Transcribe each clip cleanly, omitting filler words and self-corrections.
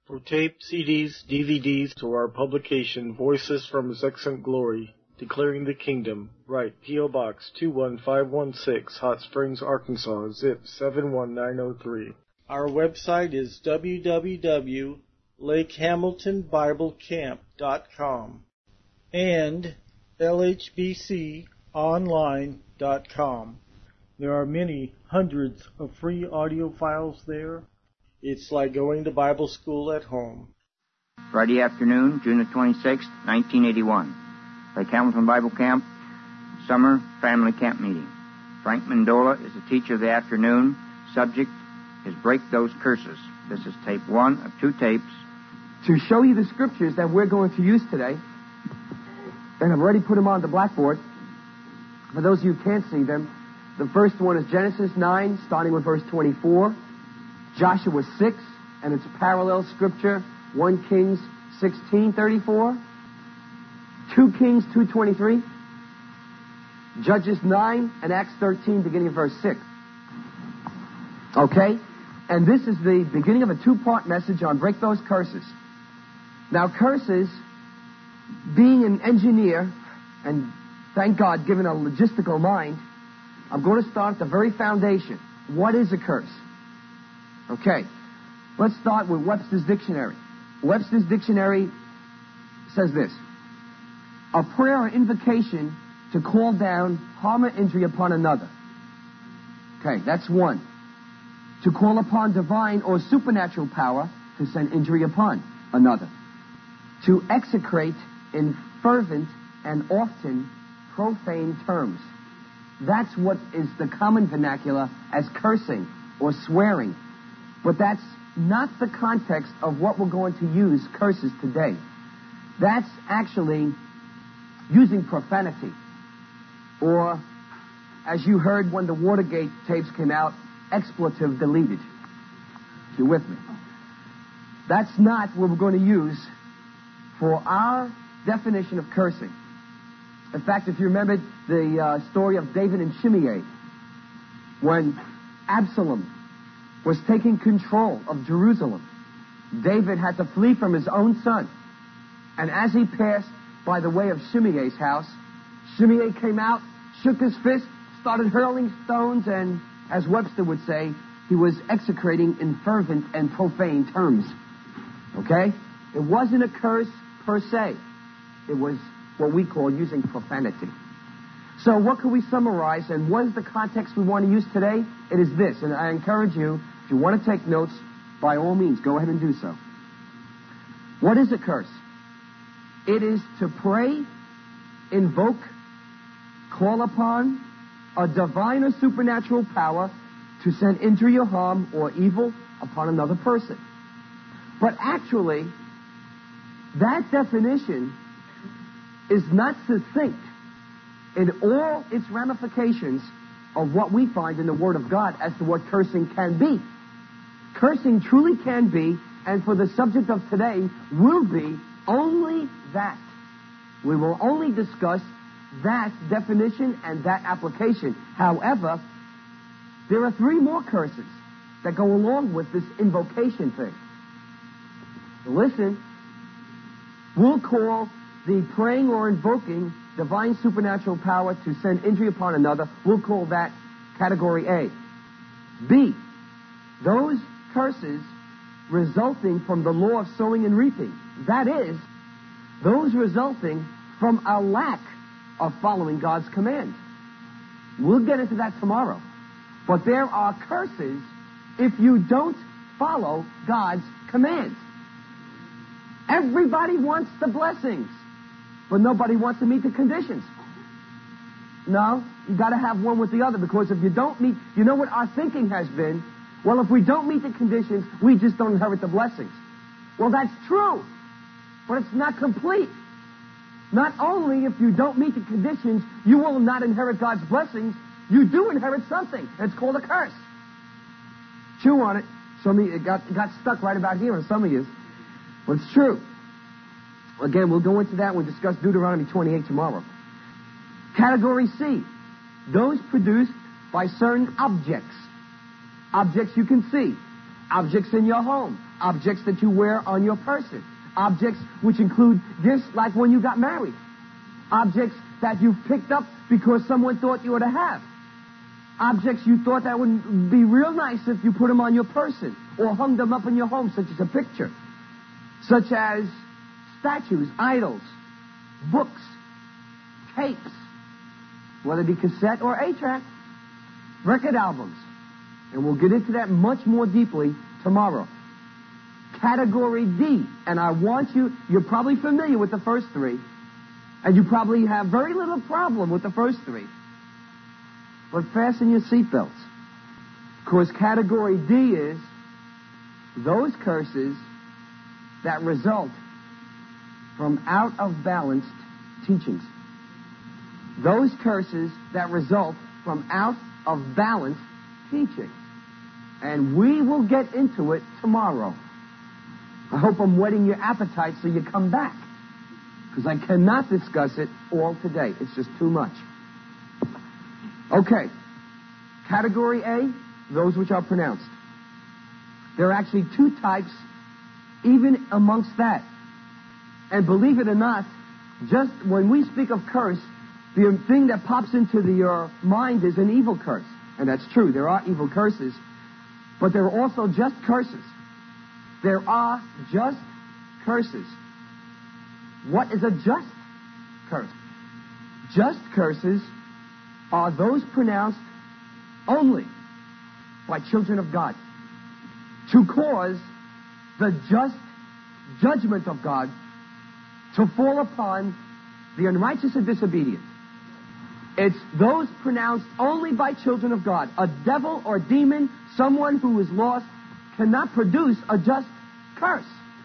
For tape, CDs, DVDs, or our publication, Voices from His Excellent Glory, Declaring the Kingdom, write P.O. Box 21516, Hot Springs, Arkansas, zip 71903. Our website is www.lakehamiltonbiblecamp.com and lhbconline.com. There are many hundreds of free audio files there. It's like going to Bible school at home. Friday afternoon, June the 26th, 1981. Lake Hamilton Bible Camp, Summer Family Camp Meeting. Frank Mandola is the teacher of the afternoon. Subject is Break Those Curses. This is tape 1 of 2 tapes. To show you the scriptures that we're going to use today, and I've already put them on the blackboard. For those of you who can't see them, the first one is Genesis 9, starting with verse 24. Joshua 6, and its parallel scripture, 1 Kings 16:34. 2 Kings 2:23. Judges 9 and Acts 13, beginning of verse 6. Okay? And this is the beginning of a 2-part message on Break Those Curses. Now, curses, being an engineer, and thank God, given a logistical mind, I'm going to start at the very foundation. What is a curse? Okay, let's start with Webster's Dictionary. Webster's Dictionary says this: a prayer or invocation to call down harm or injury upon another. Okay, that's one. To call upon divine or supernatural power to send injury upon another. To execrate in fervent and often profane terms. That's what is the common vernacular as cursing or swearing. But that's not the context of what we're going to use curses today. That's actually using profanity. Or, as you heard when the Watergate tapes came out, expletive deleted. If you're with me. That's not what we're going to use for our definition of cursing. In fact, if you remember the story of David and Shimei, when Absalom was taking control of Jerusalem, David had to flee from his own son. And as he passed by the way of Shimei's house, Shimei came out, shook his fist, started hurling stones, and, as Webster would say, he was execrating in fervent and profane terms. Okay? It wasn't a curse per se. It was what we call using profanity. So what can we summarize, and what is the context we want to use today? It is this, and I encourage you, if you want to take notes, by all means, go ahead and do so. What is a curse? It is to pray, invoke, call upon a divine or supernatural power to send injury or harm or evil upon another person. But actually, that definition is not succinct in all its ramifications of what we find in the Word of God as to what cursing can be. Cursing truly can be, and for the subject of today, will be only that. We will only discuss that definition and that application. However, there are 3 more curses that go along with this invocation thing. Listen, we'll call the praying or invoking divine supernatural power to send injury upon another, we'll call that category A. B, those curses resulting from the law of sowing and reaping. That is, those resulting from a lack of following God's command. We'll get into that tomorrow. But there are curses if you don't follow God's commands. Everybody wants the blessings, but nobody wants to meet the conditions. No, you got to have one with the other, because if you don't meet, you know what our thinking has been? Well, if we don't meet the conditions, we just don't inherit the blessings. Well, that's true, but it's not complete. Not only if you don't meet the conditions, you will not inherit God's blessings, you do inherit something. It's called a curse. Chew on it. Some of you, it got stuck right about here on some of you. But it's true. Again, we'll go into that when we discuss Deuteronomy 28 tomorrow. Category C, those produced by certain objects. Objects you can see. Objects in your home. objects that you wear on your person, objects which include gifts like when you got married, objects that you picked up because someone thought you ought to have, objects you thought that would be real nice if you put them on your person or hung them up in your home, such as a picture, such as statues, idols, books, tapes, whether it be cassette or 8-track, record albums. And we'll get into that much more deeply tomorrow. Category D, and I want you're probably familiar with the first three, and you probably have very little problem with the first three. But fasten your seatbelts. Because category D is those curses that result from out of balanced teachings. Those curses that result from out of balanced teaching. And we will get into it tomorrow. I hope I'm whetting your appetite so you come back. Because I cannot discuss it all today. It's just too much. Okay. Category A, those which are pronounced. There are actually two types even amongst that. And believe it or not, just when we speak of curse, the thing that pops into your mind is an evil curse. And that's true. There are evil curses. But there are also just curses. There are just curses. What is a just curse? Just curses are those pronounced only by children of God to cause the just judgment of God to fall upon the unrighteous and disobedient. It's those pronounced only by children of God. A devil or demon, someone who is lost, cannot produce a just curse.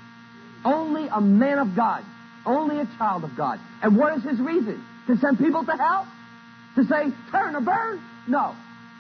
Only a man of God. Only a child of God. And what is his reason? To send people to hell? To say, turn or burn? No.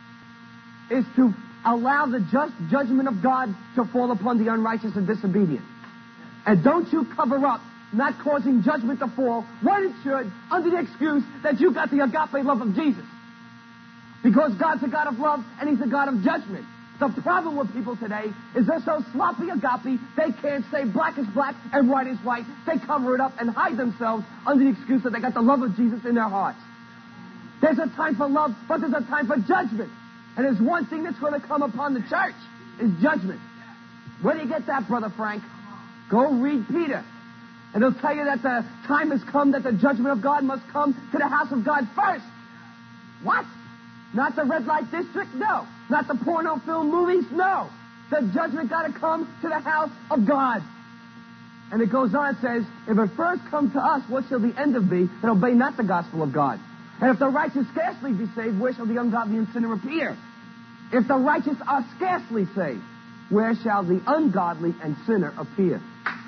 It's to allow the just judgment of God to fall upon the unrighteous and disobedient. And don't you cover up not causing judgment to fall when it should under the excuse that you got the agape love of Jesus. Because God's a God of love and He's a God of judgment. The problem with people today is they're so sloppy agape, they can't say black is black and white is white. They cover it up and hide themselves under the excuse that they got the love of Jesus in their hearts. There's a time for love, but there's a time for judgment. And there's one thing that's going to come upon the church, is judgment. Where do you get that, Brother Frank? Go read Peter. And he'll tell you that the time has come that the judgment of God must come to the house of God first. What? Not the red light district? No. Not the porno film movies? No. The judgment got to come to the house of God. And it goes on, it says, if it first come to us, what shall the end of be? And obey not the gospel of God. And if the righteous scarcely be saved, where shall the ungodly and sinner appear? If the righteous are scarcely saved, where shall the ungodly and sinner appear?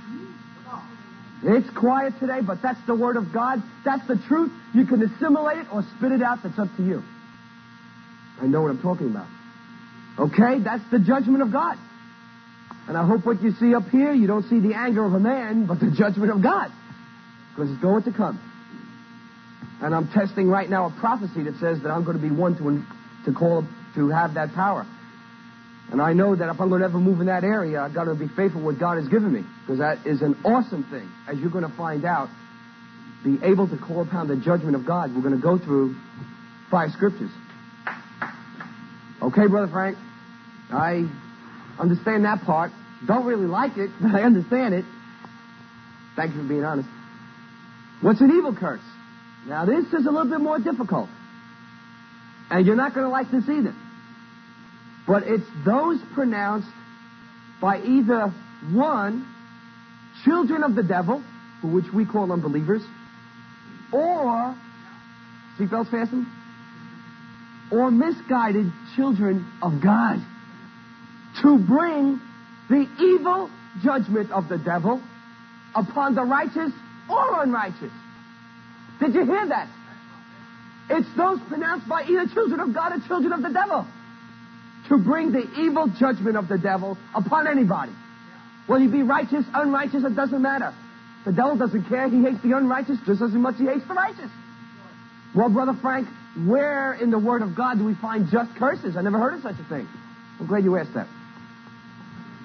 It's quiet today, but that's the Word of God. That's the truth. You can assimilate it or spit it out. That's up to you. I know what I'm talking about. Okay? That's the judgment of God. And I hope what you see up here, you don't see the anger of a man, but the judgment of God. Because it's going to come. And I'm testing right now a prophecy that says that I'm going to be one to have that power. And I know that if I'm going to ever move in that area, I've got to be faithful to what God has given me. Because that is an awesome thing, as you're going to find out. Be able to call upon the judgment of God. We're going to go through 5 scriptures. Okay, Brother Frank? I understand that part. Don't really like it, but I understand it. Thank you for being honest. What's an evil curse? Now, this is a little bit more difficult. And you're not going to like this either. But it's those pronounced by either, one, children of the devil, for which we call unbelievers, or, seatbelts fastened, or misguided children of God, to bring the evil judgment of the devil upon the righteous or unrighteous. Did you hear that? It's those pronounced by either children of God or children of the devil, to bring the evil judgment of the devil upon anybody. Will he be righteous, unrighteous, it doesn't matter. The devil doesn't care. He hates the unrighteous just as much as he hates the righteous. Well, Brother Frank, where in the Word of God do we find just curses? I never heard of such a thing. I'm glad you asked that.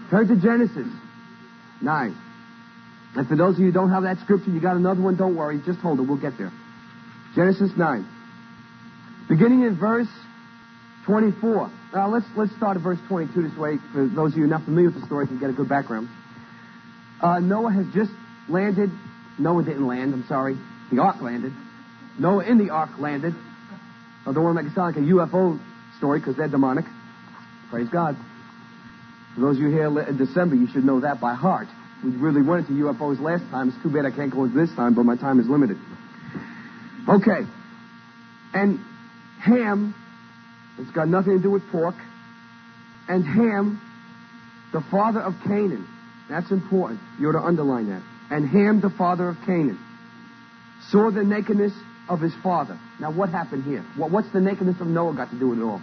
Turn to Genesis 9. And for those of you who don't have that scripture, you got another one, don't worry. Just hold it. We'll get there. Genesis 9. Beginning in verse 24. Now, let's start at verse 22 this way. For those of you not familiar with the story, you can get a good background. Noah has just landed. Noah didn't land, I'm sorry. The ark landed. Noah in the ark landed. I don't want to make it sound like a UFO story because they're demonic. Praise God. For those of you here in December, you should know that by heart. We really went into UFOs last time. It's too bad I can't go into this time, but my time is limited. Okay. And Ham, it's got nothing to do with pork. And Ham, the father of Canaan. That's important. You ought to underline that. And Ham, the father of Canaan, saw the nakedness of his father. Now, what happened here? What's the nakedness of Noah got to do with it all?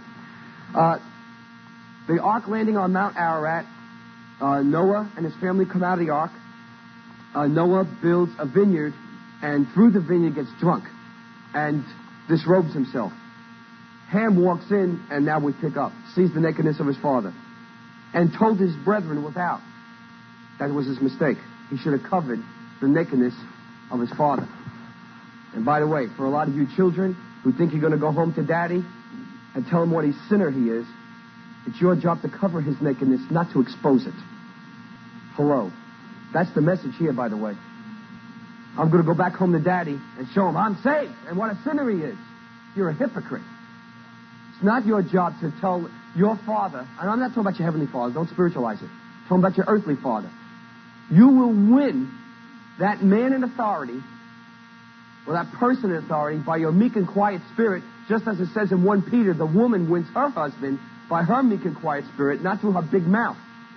The ark landing on Mount Ararat, Noah and his family come out of the ark. Noah builds a vineyard, and through the vineyard gets drunk and disrobes himself. Ham walks in, and now we pick up, sees the nakedness of his father, and told his brethren without. That was his mistake. He should have covered the nakedness of his father. And by the way, for a lot of you children who think you're going to go home to daddy and tell him what a sinner he is, it's your job to cover his nakedness, not to expose it. Hello. That's the message here, by the way. I'm going to go back home to daddy and show him I'm saved and what a sinner he is. You're a hypocrite. It's not your job to tell your father, and I'm not talking about your heavenly father, don't spiritualize it. I'm talking about your earthly father. You will win that man in authority, or that person in authority, by your meek and quiet spirit, just as it says in 1 Peter, the woman wins her husband by her meek and quiet spirit, not through her big mouth.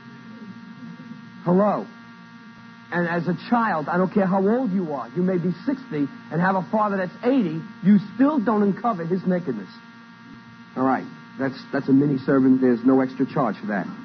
Hello. And as a child, I don't care how old you are, you may be 60 and have a father that's 80, you still don't uncover his nakedness. All right. That's a mini sermon. There's no extra charge for that.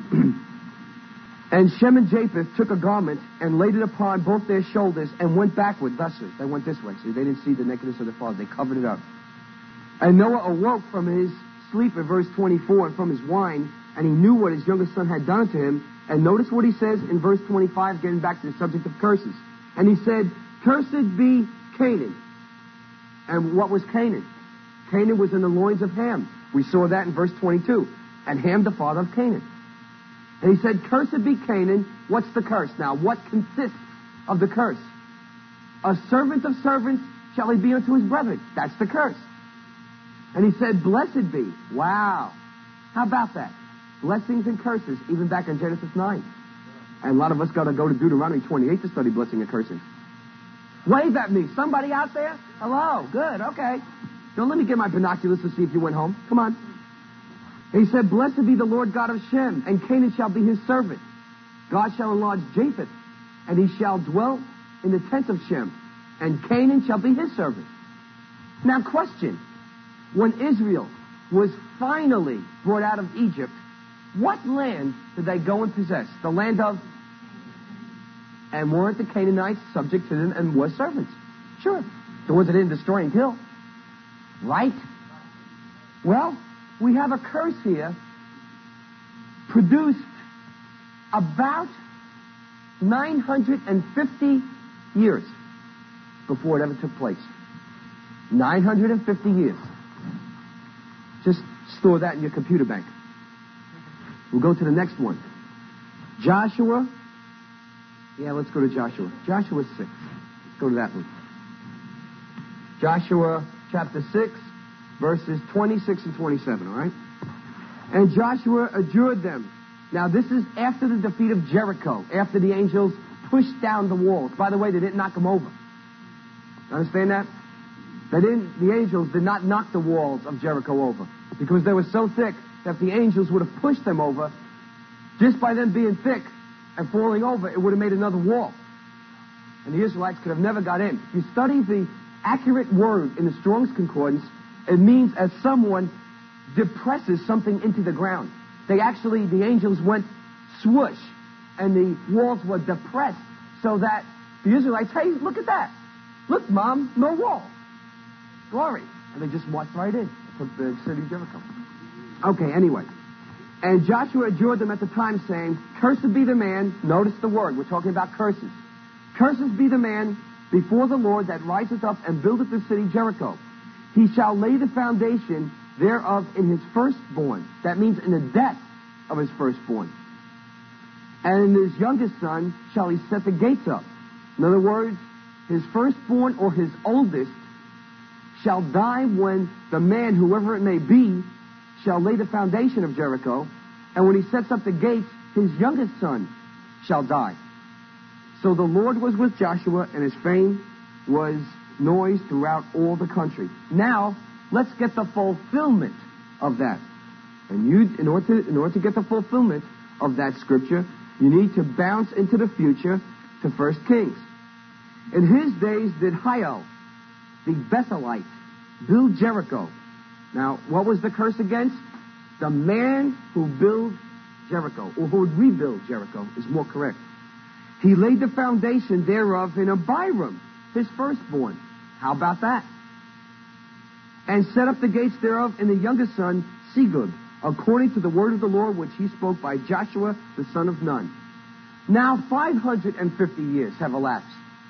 And Shem and Japheth took a garment and laid it upon both their shoulders and went backward. Thus, they went this way. See, they didn't see the nakedness of their father. They covered it up. And Noah awoke from his sleep in verse 24 and from his wine, and he knew what his youngest son had done to him. And notice what he says in verse 25, getting back to the subject of curses. And he said, "Cursed be Canaan." And what was Canaan? Canaan was in the loins of Ham. We saw that in verse 22. And Ham, the father of Canaan. And he said, "Cursed be Canaan." What's the curse? Now, what consists of the curse? "A servant of servants shall he be unto his brethren." That's the curse. And he said, "Blessed be." Wow. How about that? Blessings and curses, even back in Genesis 9. And a lot of us got to go to Deuteronomy 28 to study blessing and cursing. Wave at me. Somebody out there? Hello. Good. Okay. Don't let me get my binoculars to see if you went home. Come on. And he said, "Blessed be the Lord God of Shem, and Canaan shall be his servant. God shall enlarge Japheth, and he shall dwell in the tent of Shem, and Canaan shall be his servant." Now, question. When Israel was finally brought out of Egypt, what land did they go and possess? The land of... And weren't the Canaanites subject to them and were servants? Sure. The ones that didn't destroy and kill. Right? Well, we have a curse here produced about 950 years before it ever took place. 950 years. Just store that in your computer bank. We'll go to the next one. Joshua. Yeah, let's go to Joshua. Joshua 6. Let's go to that one. Joshua chapter 6, verses 26 and 27, all right? "And Joshua adjured them." Now, this is after the defeat of Jericho, after the angels pushed down the walls. By the way, they didn't knock them over. Understand that? The angels did not knock the walls of Jericho over because they were so thick that if the angels would have pushed them over, just by them being thick and falling over, it would have made another wall. And the Israelites could have never got in. If you study the accurate word in the Strong's Concordance, it means as someone depresses something into the ground. The angels went swoosh, and the walls were depressed so that the Israelites, "Hey, look at that. Look, Mom, no wall. Glory." And they just walked right in. Took the city of Jericho. Okay, anyway. And Joshua adjured them at the time, saying, Cursed be the man, notice the word, we're talking about curses. Cursed be the man before the Lord that riseth up and buildeth the city Jericho. He shall lay the foundation thereof in his firstborn. That means in the death of his firstborn. And in his youngest son shall he set the gates up. In other words, his firstborn or his oldest shall die when the man, whoever it may be, shall lay the foundation of Jericho. And when he sets up the gates, his youngest son shall die. So the Lord was with Joshua, and his fame was noised throughout all the country. Now, let's get the fulfillment of that. And in order to get the fulfillment of that scripture, you need to bounce into the future to 1 Kings. In his days did Hiel, the Bethelite, build Jericho. Now, what was the curse against? The man who built Jericho, or who would rebuild Jericho, is more correct. He laid the foundation thereof in Abiram, his firstborn. How about that? And set up the gates thereof in the youngest son, Segub, according to the word of the Lord which he spoke by Joshua the son of Nun. Now 550 years have elapsed.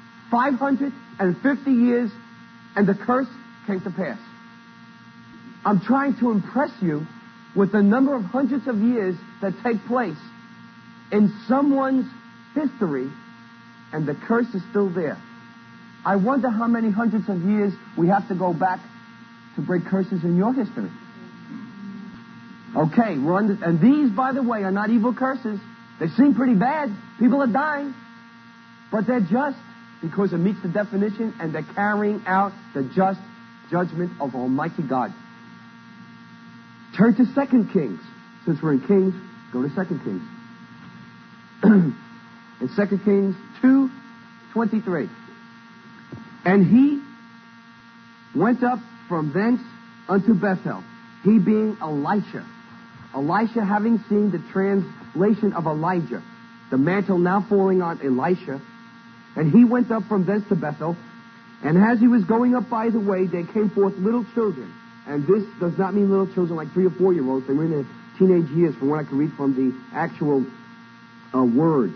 550 years, and the curse came to pass. I'm trying to impress you with the number of hundreds of years that take place in someone's history, and the curse is still there. I wonder how many hundreds of years we have to go back to break curses in your history. Okay, and these, by the way, are not evil curses. They seem pretty bad. People are dying. But they're just because it meets the definition, and they're carrying out the just judgment of Almighty God. Turn to 2 Kings. Since we're in Kings, go to 2 Kings. In 2 Kings 2:23. And he went up from thence unto Bethel, he being Elisha. Elisha having seen the translation of Elijah, the mantle now falling on Elisha. And he went up from thence to Bethel, and as he was going up by the way, there came forth little children. And this does not mean little children like 3 or 4 year olds. They were in their teenage years, from what I can read from the actual word.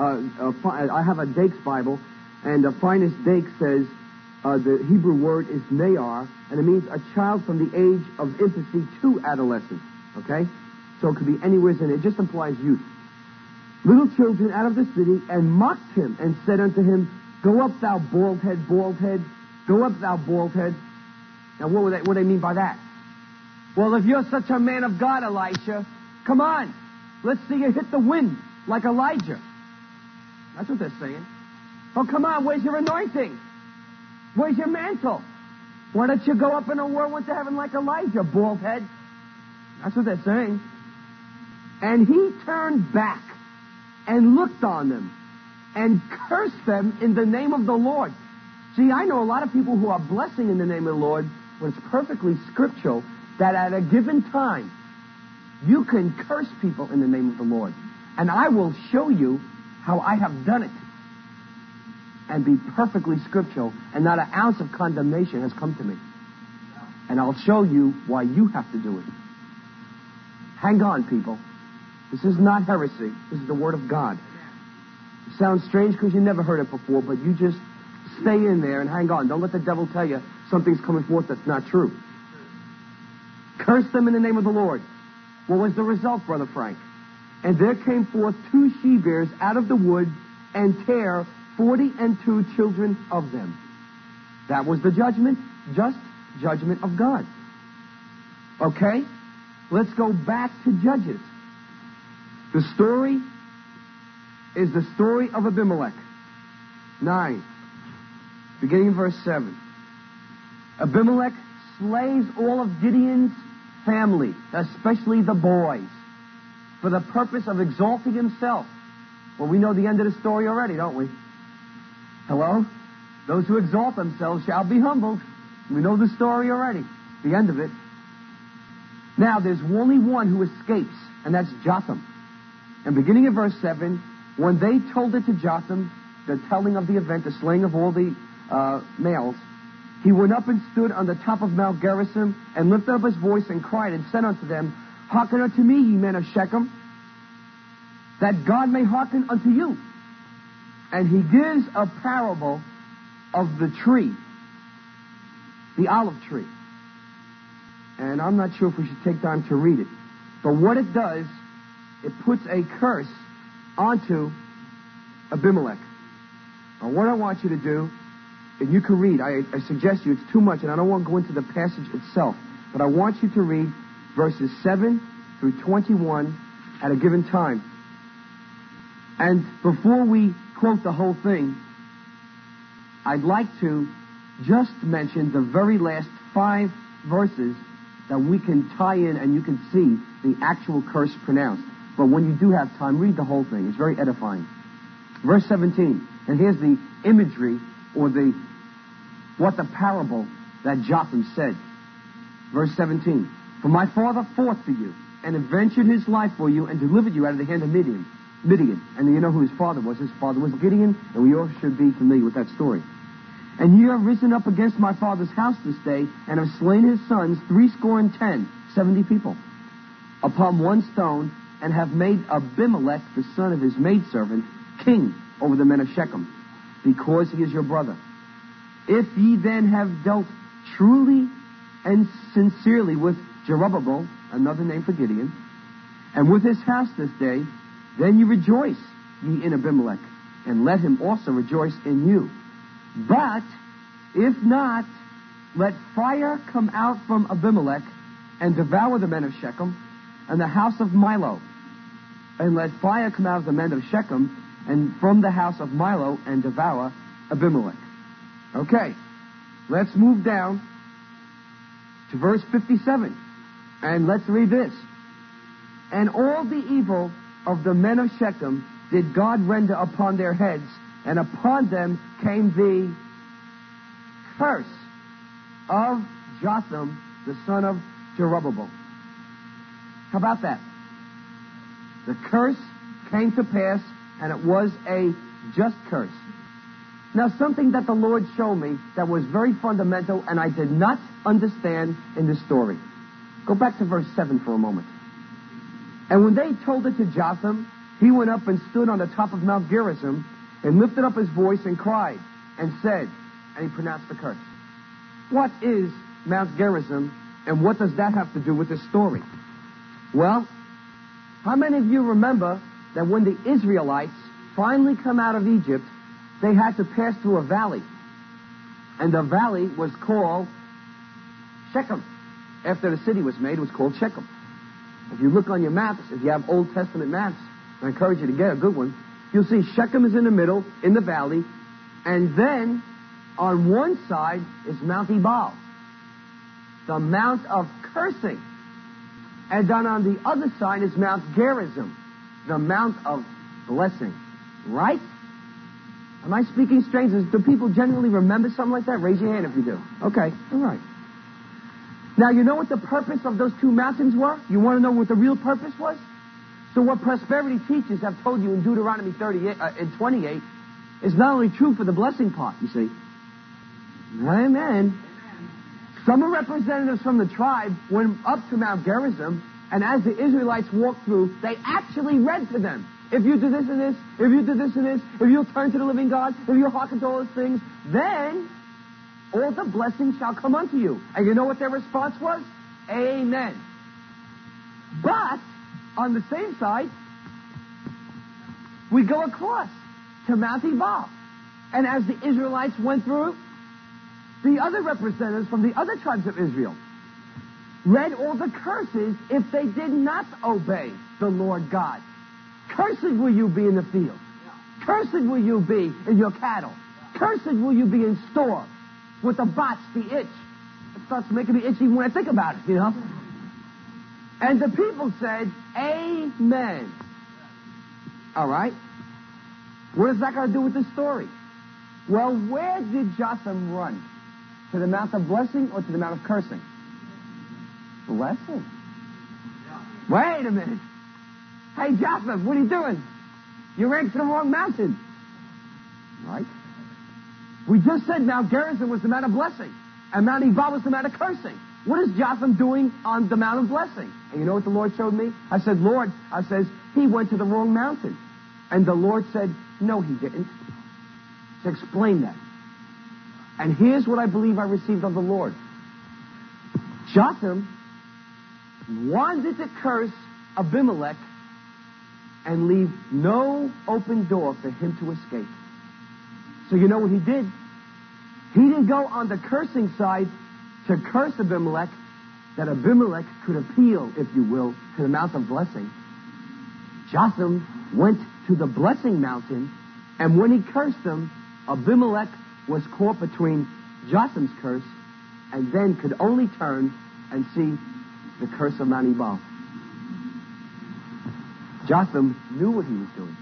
I have a Dake's Bible, and the finest Dake says the Hebrew word is Nayar, and it means a child from the age of infancy to adolescence. Okay? So it could be anywhere in it. It just implies youth. Little children out of the city, and mocked him, and said unto him, Go up, thou bald head, bald head. Go up, thou bald head. Now, what do they mean by that? Well, if you're such a man of God, Elisha, come on. Let's see you hit the wind like Elijah. That's what they're saying. Oh, come on. Where's your anointing? Where's your mantle? Why don't you go up in a whirlwind to heaven like Elijah, bald head? That's what they're saying. And he turned back and looked on them and cursed them in the name of the Lord. See, I know a lot of people who are blessing in the name of the Lord when it's perfectly scriptural that at a given time you can curse people in the name of the Lord. And I will show you how I have done it and be perfectly scriptural, and not an ounce of condemnation has come to me. And I'll show you why you have to do it. Hang on, people. This is not heresy. This is the Word of God. It sounds strange because you never heard it before, but you just stay in there and hang on. Don't let the devil tell you something's coming forth that's not true. Curse them in the name of the Lord. What was the result, Brother Frank? And there came forth 2 she-bears out of the wood, and tare 42 children of them. That was the judgment, just judgment of God. Okay? Let's go back to Judges. The story is the story of Abimelech. 9. Beginning in verse 7. Abimelech slays all of Gideon's family, especially the boys, for the purpose of exalting himself. Well, we know the end of the story already, don't we? Hello? Those who exalt themselves shall be humbled. We know the story already. The end of it. Now, there's only one who escapes, and that's Jotham. And beginning in verse 7, when they told it to Jotham, the telling of the event, the slaying of all the males, he went up and stood on the top of Mount Gerizim, and lifted up his voice and cried, and said unto them, Hearken unto me, ye men of Shechem, that God may hearken unto you. And he gives a parable of the tree, the olive tree. And I'm not sure if we should take time to read it. But what it does, it puts a curse onto Abimelech. Now, what I want you to do, and you can read, I suggest you, it's too much, and I don't want to go into the passage itself, but I want you to read verses 7 through 21 at a given time. And before we quote the whole thing, I'd like to just mention the very last 5 verses that we can tie in and you can see the actual curse pronounced. But when you do have time, read the whole thing. It's very edifying. Verse 17, and here's the imagery or what the parable that Jotham said. Verse 17, for my father fought for you and adventured his life for you and delivered you out of the hand of Midian. And you know who his father was. His father was Gideon, and we all should be familiar with that story. And ye have risen up against my father's house this day, and have slain his sons 70, 70 people, upon one stone, and have made Abimelech, the son of his maidservant, king over the men of Shechem, because he is your brother. If ye then have dealt truly and sincerely with Jerubbaal, another name for Gideon, and with his house this day, then you rejoice, ye in Abimelech, and let him also rejoice in you. But if not, let fire come out from Abimelech and devour the men of Shechem and the house of Milo. And let fire come out of the men of Shechem and from the house of Milo and devour Abimelech. Okay, let's move down to verse 57. And let's read this. And all the evil of the men of Shechem did God render upon their heads, and upon them came the curse of Jotham, the son of Jerubbaal. How about that? The curse came to pass, and it was a just curse. Now, something that the Lord showed me that was very fundamental, and I did not understand in this story. Go back to verse 7 for a moment. And when they told it to Jotham, he went up and stood on the top of Mount Gerizim and lifted up his voice and cried and said, and he pronounced the curse. What is Mount Gerizim, and what does that have to do with this story? Well, how many of you remember that when the Israelites finally come out of Egypt, they had to pass through a valley? And the valley was called Shechem. After the city was made, it was called Shechem. If you look on your maps, if you have Old Testament maps, I encourage you to get a good one, you'll see Shechem is in the middle, in the valley, and then on one side is Mount Ebal, the Mount of Cursing. And then on the other side is Mount Gerizim, the Mount of Blessing. Right? Am I speaking strange? Do people generally remember something like that? Raise your hand if you do. Okay, all right. Now, you know what the purpose of those two mountains were? You want to know what the real purpose was? So what prosperity teachers have told you in Deuteronomy 38 and 28 is not only true for the blessing part, you see. Amen. Some representatives from the tribe went up to Mount Gerizim, and as the Israelites walked through, they actually read to them. If you do this and this, if you do this and this, if you'll turn to the living God, if you'll hearken to all those things, then all the blessings shall come unto you. And you know what their response was? Amen. But, on the same side, we go across to Mount Ebal. And as the Israelites went through, the other representatives from the other tribes of Israel read all the curses if they did not obey the Lord God. Cursed will you be in the field. Cursed will you be in your cattle. Cursed will you be in store with the botch, the itch. It starts making me itch even when I think about it, you know. And the people said, Amen. All right. What is that got to do with this story? Well, where did Jotham run? To the Mount of Blessing or to the Mount of Cursing? Blessing. Wait a minute. Hey, Jotham, what are you doing? You ran to the wrong mountain. Right? We just said Mount Gerizim was the Mount of Blessing, and Mount Ebal was the Mount of Cursing. What is Jotham doing on the Mount of Blessing? And you know what the Lord showed me? I said, Lord, he went to the wrong mountain. And the Lord said, no, he didn't. To explain that. And here's what I believe I received of the Lord. Jotham wanted to curse Abimelech and leave no open door for him to escape. So you know what he did? He didn't go on the cursing side to curse Abimelech, that Abimelech could appeal, if you will, to the Mount of Blessing. Jotham went to the Blessing Mountain, and when he cursed him, Abimelech was caught between Jotham's curse and then could only turn and see the curse of Mount Ebal. Jotham knew what he was doing.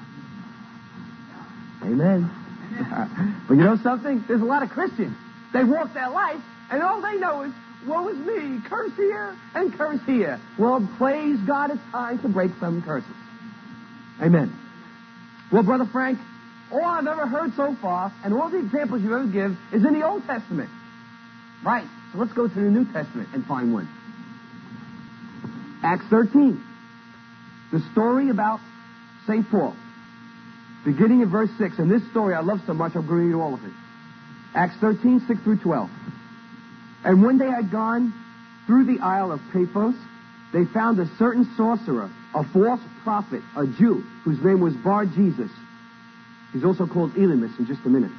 Amen. But you know something? There's a lot of Christians. They walk their life, and all they know is, woe is me, curse here and curse here. Well, praise God, it's time to break some curses. Amen. Well, Brother Frank, all I've ever heard so far, and all the examples you ever give, is in the Old Testament. Right. So let's go to the New Testament and find one. Acts 13. The story about St. Paul. Beginning in verse 6. And this story I love so much, I'm going to read all of it. Acts 13, 6 through 12. And when they had gone through the Isle of Paphos, they found a certain sorcerer, a false prophet, a Jew, whose name was Bar-Jesus. He's also called Elymas in just a minute.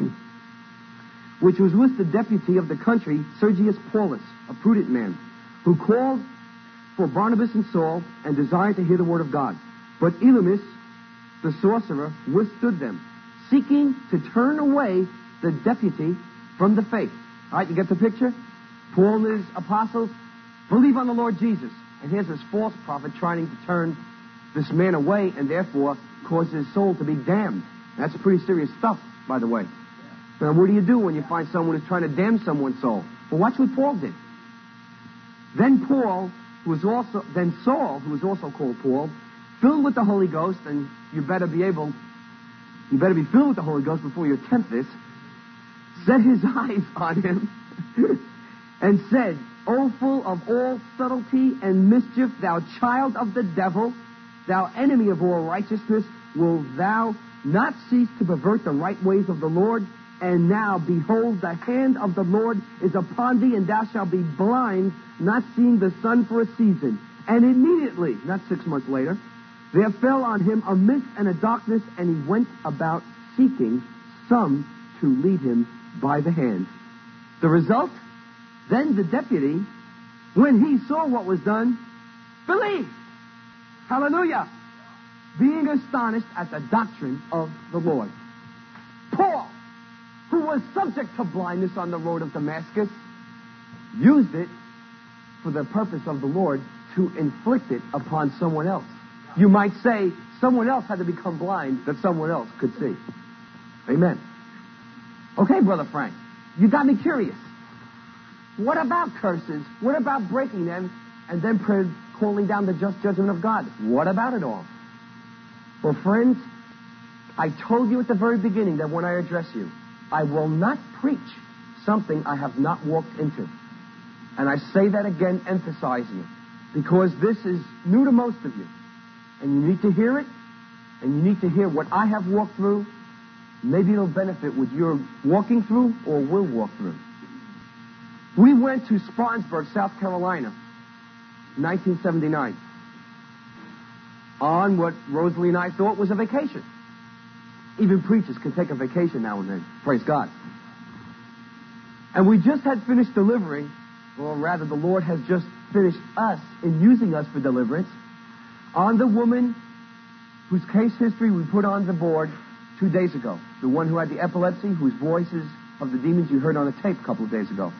Which was with the deputy of the country, Sergius Paulus, a prudent man, who called for Barnabas and Saul and desired to hear the word of God. But Elymas, the sorcerer, withstood them, seeking to turn away the deputy from the faith. All right, you get the picture? Paul and his apostles believe on the Lord Jesus. And here's this false prophet trying to turn this man away and therefore cause his soul to be damned. That's pretty serious stuff, by the way. Now, what do you do when you find someone who's trying to damn someone's soul? Well, watch what Paul did. Then Saul, who was also called Paul, filled with the Holy Ghost, and you better be filled with the Holy Ghost before you attempt this, set his eyes on him and said, O full of all subtlety and mischief, thou child of the devil, thou enemy of all righteousness, wilt thou not cease to pervert the right ways of the Lord? And now, behold, the hand of the Lord is upon thee, and thou shalt be blind, not seeing the sun for a season. And immediately, not 6 months later, there fell on him a mist and a darkness, and he went about seeking some to lead him by the hand. The result? Then the deputy, when he saw what was done, believed. Hallelujah. Being astonished at the doctrine of the Lord. Paul, who was subject to blindness on the road of Damascus, used it for the purpose of the Lord to inflict it upon someone else. You might say someone else had to become blind that someone else could see. Amen. Okay, Brother Frank, you got me curious. What about curses? What about breaking them and then calling down the just judgment of God? What about it all? Well, friends, I told you at the very beginning that when I address you, I will not preach something I have not walked into. And I say that again, emphasizing it, because this is new to most of you. And you need to hear it, and you need to hear what I have walked through. Maybe it'll benefit what you're walking through or will walk through. We went to Spartanburg, South Carolina, 1979, on what Rosalie and I thought was a vacation. Even preachers can take a vacation now and then. Praise God. And we just had finished delivering, or rather the Lord has just finished us in using us for deliverance, on the woman whose case history we put on the board 2 days ago. The one who had the epilepsy, whose voices of the demons you heard on the tape a couple of days ago.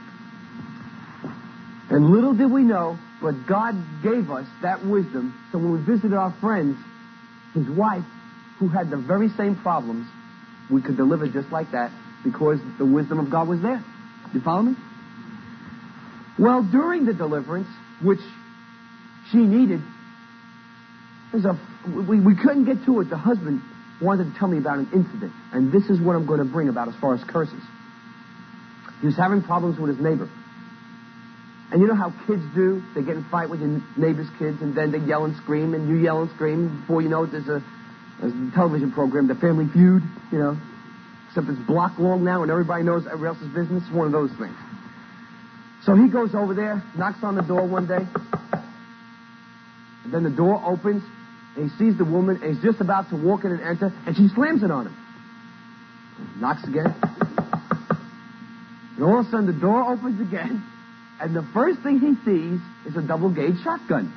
And little did we know, but God gave us that wisdom, so when we visited our friends, his wife, who had the very same problems, we could deliver just like that because the wisdom of God was there. You follow me? Well, during the deliverance, which she needed, we couldn't get to it. The husband wanted to tell me about an incident, and this is what I'm going to bring about as far as curses. He was having problems with his neighbor. And you know how kids do? They get in a fight with your neighbor's kids, and then they yell and scream, and you yell and scream. Before you know it, there's a television program, The Family Feud, you know. Except it's block long now, and everybody knows everybody else's business. It's one of those things. So he goes over there, knocks on the door one day. And then the door opens, and he sees the woman, and he's just about to walk in and enter, and she slams it on him. Knocks again. And all of a sudden, the door opens again, and the first thing he sees is a double-gauge shotgun.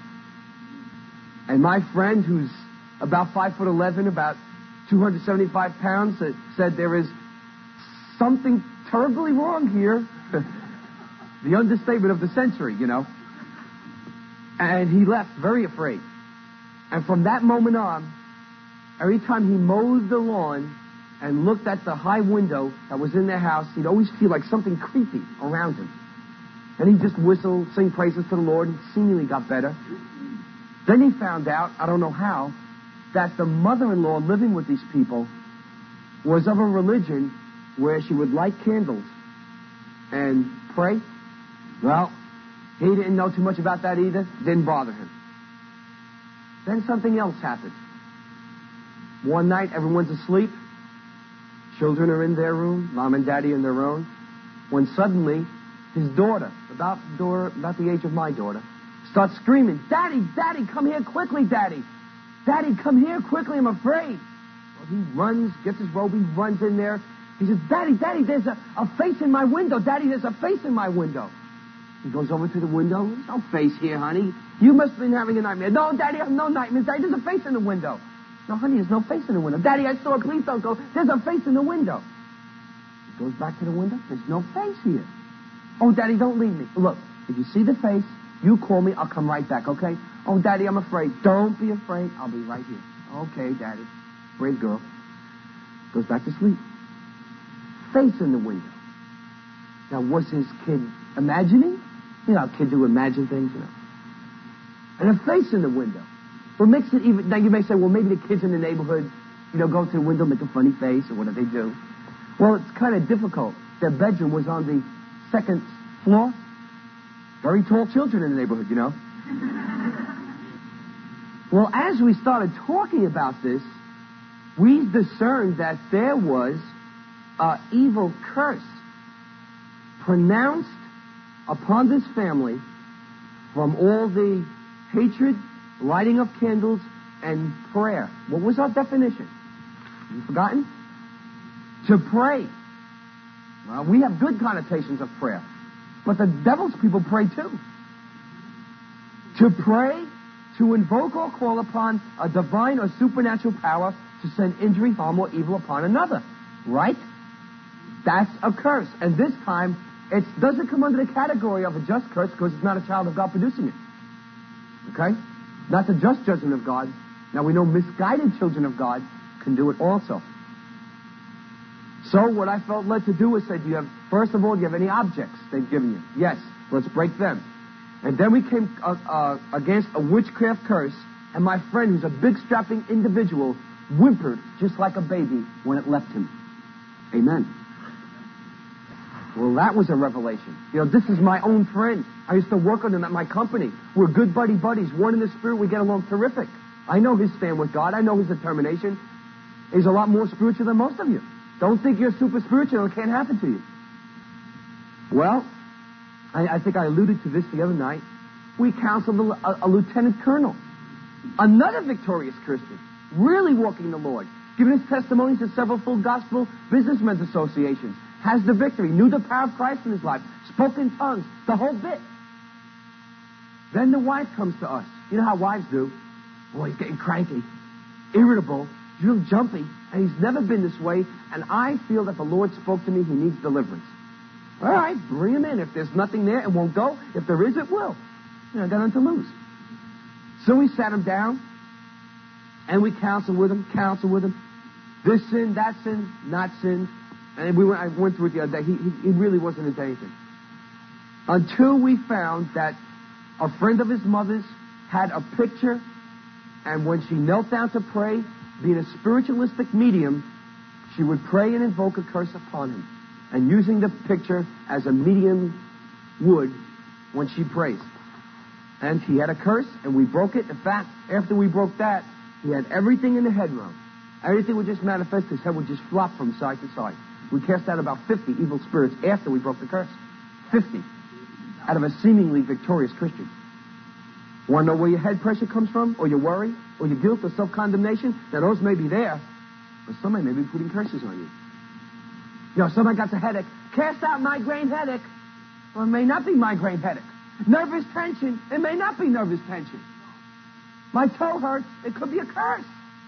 And my friend, who's about 5'11", about 275 pounds, said there is something terribly wrong here. The understatement of the century, you know. And he left very afraid. And from that moment on, every time he mowed the lawn and looked at the high window that was in their house, he'd always feel like something creepy around him. And he'd just whistle, sing praises to the Lord, and seemingly got better. Then he found out, I don't know how, that the mother-in-law living with these people was of a religion where she would light candles and pray. Well, he didn't know too much about that either. Didn't bother him. Then something else happened. One night, everyone's asleep. Children are in their room. Mom and Daddy in their own. When suddenly, his daughter, about the age of my daughter, starts screaming, "Daddy, Daddy, come here quickly, Daddy. Daddy, come here quickly, I'm afraid." Well, he runs, gets his robe, he runs in there. He says, "Daddy, Daddy, there's a face in my window. Daddy, there's a face in my window." He goes over to the window. "There's no face here, honey. You must have been having a nightmare." "No, Daddy, I have no nightmares. Daddy, there's a face in the window." "No, honey, there's no face in the window." "Daddy, I saw it. Please don't go. There's a face in the window." He goes back to the window. "There's no face here." "Oh, Daddy, don't leave me. Look, if you see the face, you call me. I'll come right back, okay?" "Oh, Daddy, I'm afraid." "Don't be afraid. I'll be right here." "Okay, Daddy." Brave girl. Goes back to sleep. Face in the window. Now, was his kid imagining? You know how kids do imagine things, you know. And a face in the window. What makes it even... Now, you may say, well, maybe the kids in the neighborhood, you know, go to the window, make a funny face, or what do they do? Well, it's kind of difficult. Their bedroom was on the second floor. Very tall children in the neighborhood, you know. Well, as we started talking about this, we discerned that there was an evil curse pronounced upon this family from all the hatred, lighting of candles, and prayer. What was our definition? Have you forgotten? To pray. Well, we have good connotations of prayer, but the devil's people pray too. To pray, to invoke or call upon a divine or supernatural power to send injury, harm, or evil upon another. Right? That's a curse. And this time, it doesn't come under the category of a just curse because it's not a child of God producing it. Okay? Not the just judgment of God. Now, we know misguided children of God can do it also. So what I felt led to do was say, first of all, do you have any objects they've given you? Yes. Let's break them. And then we came against a witchcraft curse, and my friend, who's a big strapping individual, whimpered just like a baby when it left him. Amen. Well, that was a revelation. You know, this is my own friend. I used to work with him at my company. We're good buddies. One in the spirit. We get along terrific. I know his stand with God. I know his determination. He's a lot more spiritual than most of you. Don't think you're super spiritual. It can't happen to you. Well, I think I alluded to this the other night. We counseled a lieutenant colonel, another victorious Christian, really walking the Lord, giving his testimonies to several full gospel businessmen's associations, has the victory, knew the power of Christ in his life, spoke in tongues, the whole bit. Then the wife comes to us. You know how wives do. Boy, he's getting cranky, irritable, real jumpy, and he's never been this way, and I feel that the Lord spoke to me, he needs deliverance. All right, bring him in. If there's nothing there, it won't go. If there is, it will. You know, got nothing to lose. So we sat him down, and we counseled with him. This sin, that sin, not sin. And I went through it the other day. He really wasn't into anything. Until we found that a friend of his mother's had a picture, and when she knelt down to pray, being a spiritualistic medium, she would pray and invoke a curse upon him. And using the picture as a medium would, when she prays. And he had a curse, and we broke it. In fact, after we broke that, he had everything in the head realm. Everything would just manifest. His head would just flop from side to side. We cast out about 50 evil spirits after we broke the curse. 50. Out of a seemingly victorious Christian. Want to know where your head pressure comes from? Or your worry? Or your guilt or self-condemnation? Now, those may be there, but somebody may be putting curses on you. You know, somebody got a headache. Cast out migraine headache. Well, it may not be migraine headache. Nervous tension. It may not be nervous tension. My toe hurts. It could be a curse.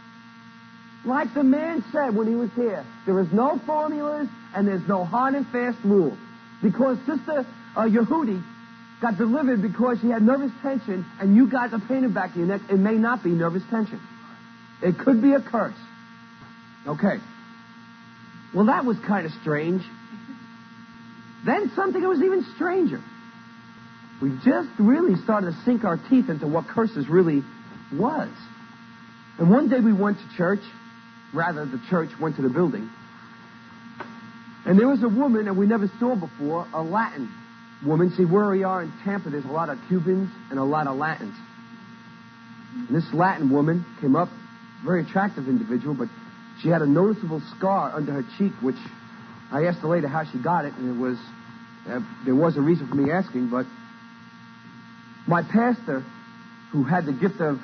Like the man said when he was here, there is no formulas and there's no hard and fast rule. Because Sister Yehudi got delivered because she had nervous tension and you got a pain in the back of your neck, it may not be nervous tension. It could be a curse. Okay. Well, that was kind of strange. Then something that was even stranger. We just really started to sink our teeth into what curses really was. And one day we went to church. Rather, the church went to the building. And there was a woman that we never saw before, a Latin woman. See, where we are in Tampa, there's a lot of Cubans and a lot of Latins. And this Latin woman came up, very attractive individual, but she had a noticeable scar under her cheek, which I asked her later how she got it, and there was a reason for me asking, but my pastor, who had the gift of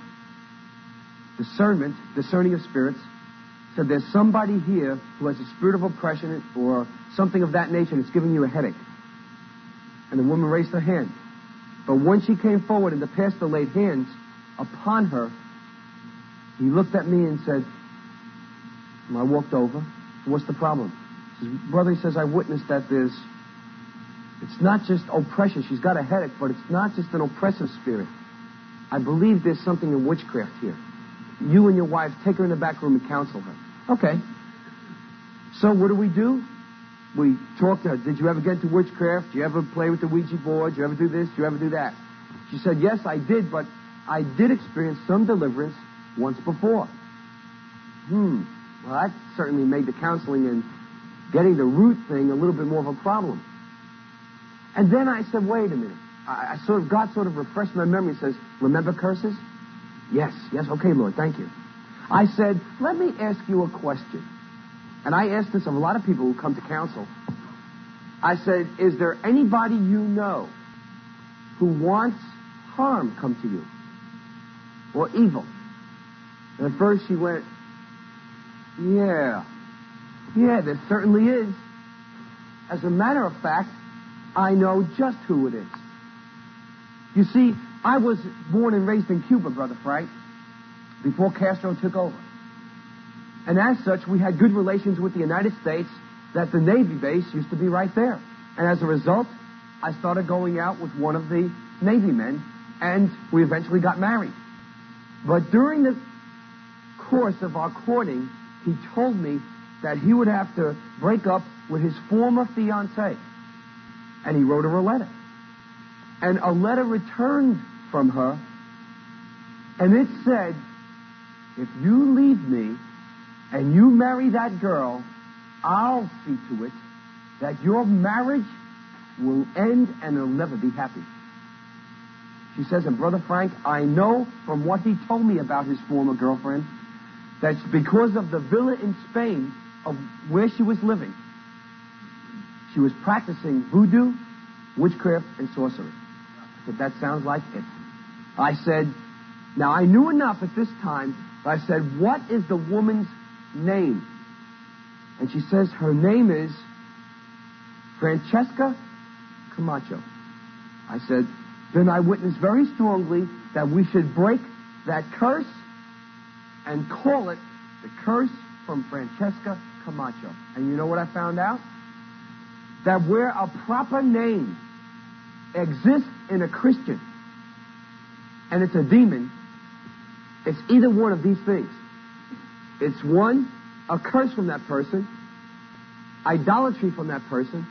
discerning of spirits, said there's somebody here who has a spirit of oppression or something of that nature that's giving you a headache. And the woman raised her hand. But when she came forward and the pastor laid hands upon her, he looked at me and said, and I walked over, what's the problem? He says, brother, he says, I witnessed that it's not just oppression. She's got a headache, but it's not just an oppressive spirit. I believe there's something in witchcraft here. You and your wife, take her in the back room and counsel her. Okay. So what do? We talked to her. Did you ever get into witchcraft? Did you ever play with the Ouija board? Did you ever do this? Did you ever do that? She said, yes, I did, but I did experience some deliverance once before. Well, that certainly made the counseling and getting the root thing a little bit more of a problem. And then I said, wait a minute. God sort of refreshed my memory and says, remember curses? Yes, okay, Lord, thank you. I said, let me ask you a question. And I asked this of a lot of people who come to counsel. I said, is there anybody you know who wants harm come to you? Or evil? And at first she went, yeah, there certainly is. As a matter of fact, I know just who it is. You see, I was born and raised in Cuba, Brother Frank, before Castro took over. And as such, we had good relations with the United States, that the Navy base used to be right there. And as a result, I started going out with one of the Navy men, and we eventually got married. But during the course of our courting, he told me that he would have to break up with his former fiancée. And he wrote her a letter. And a letter returned from her, and it said, if you leave me and you marry that girl, I'll see to it that your marriage will end and it'll never be happy. She says, and Brother Frank, I know from what he told me about his former girlfriend that because of the villa in Spain of where she was living, she was practicing voodoo, witchcraft, and sorcery. I said, that sounds like it. I said, now I knew enough at this time, but I said, what is the woman's name? And she says, her name is Francesca Camacho. I said, then I witness very strongly that we should break that curse and call it the curse from Francesca Camacho. And you know what I found out? That where a proper name exists in a Christian and it's a demon, it's either one of these things. It's one, a curse from that person, idolatry from that person,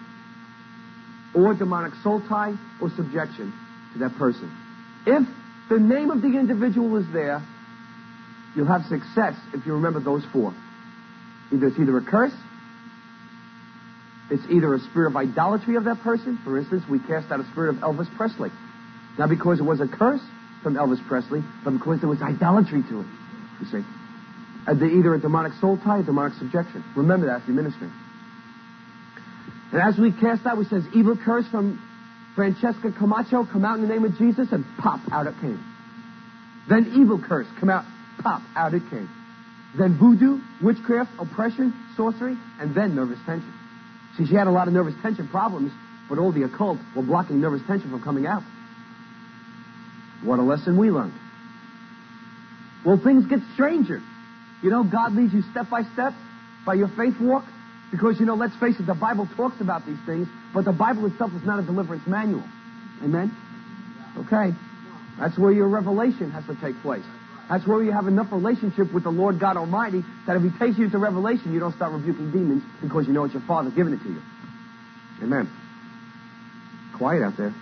or demonic soul tie or subjection to that person. If the name of the individual is there, you'll have success if you remember those four. It's either a curse, It's either a spirit of idolatry of that person. For instance, we cast out a spirit of Elvis Presley. Not because it was a curse from Elvis Presley, but because there was idolatry to it. You see? Either a demonic soul tie or demonic subjection. Remember that as you're ministering. And as we cast out, we says, evil curse from Francesca Camacho, come out in the name of Jesus, and pop, out it came. Then evil curse, come out, pop, out it came. Then voodoo, witchcraft, oppression, sorcery, and then nervous tension. See, she had a lot of nervous tension problems, but all the occult were blocking nervous tension from coming out. What a lesson we learned. Well, things get stranger. You know, God leads you step by step by your faith walk. Because, you know, let's face it, the Bible talks about these things, but the Bible itself is not a deliverance manual. Amen? Okay. That's where your revelation has to take place. That's where you have enough relationship with the Lord God Almighty that if He takes you to revelation, you don't start rebuking demons because you know it's your Father giving it to you. Amen. Quiet out there.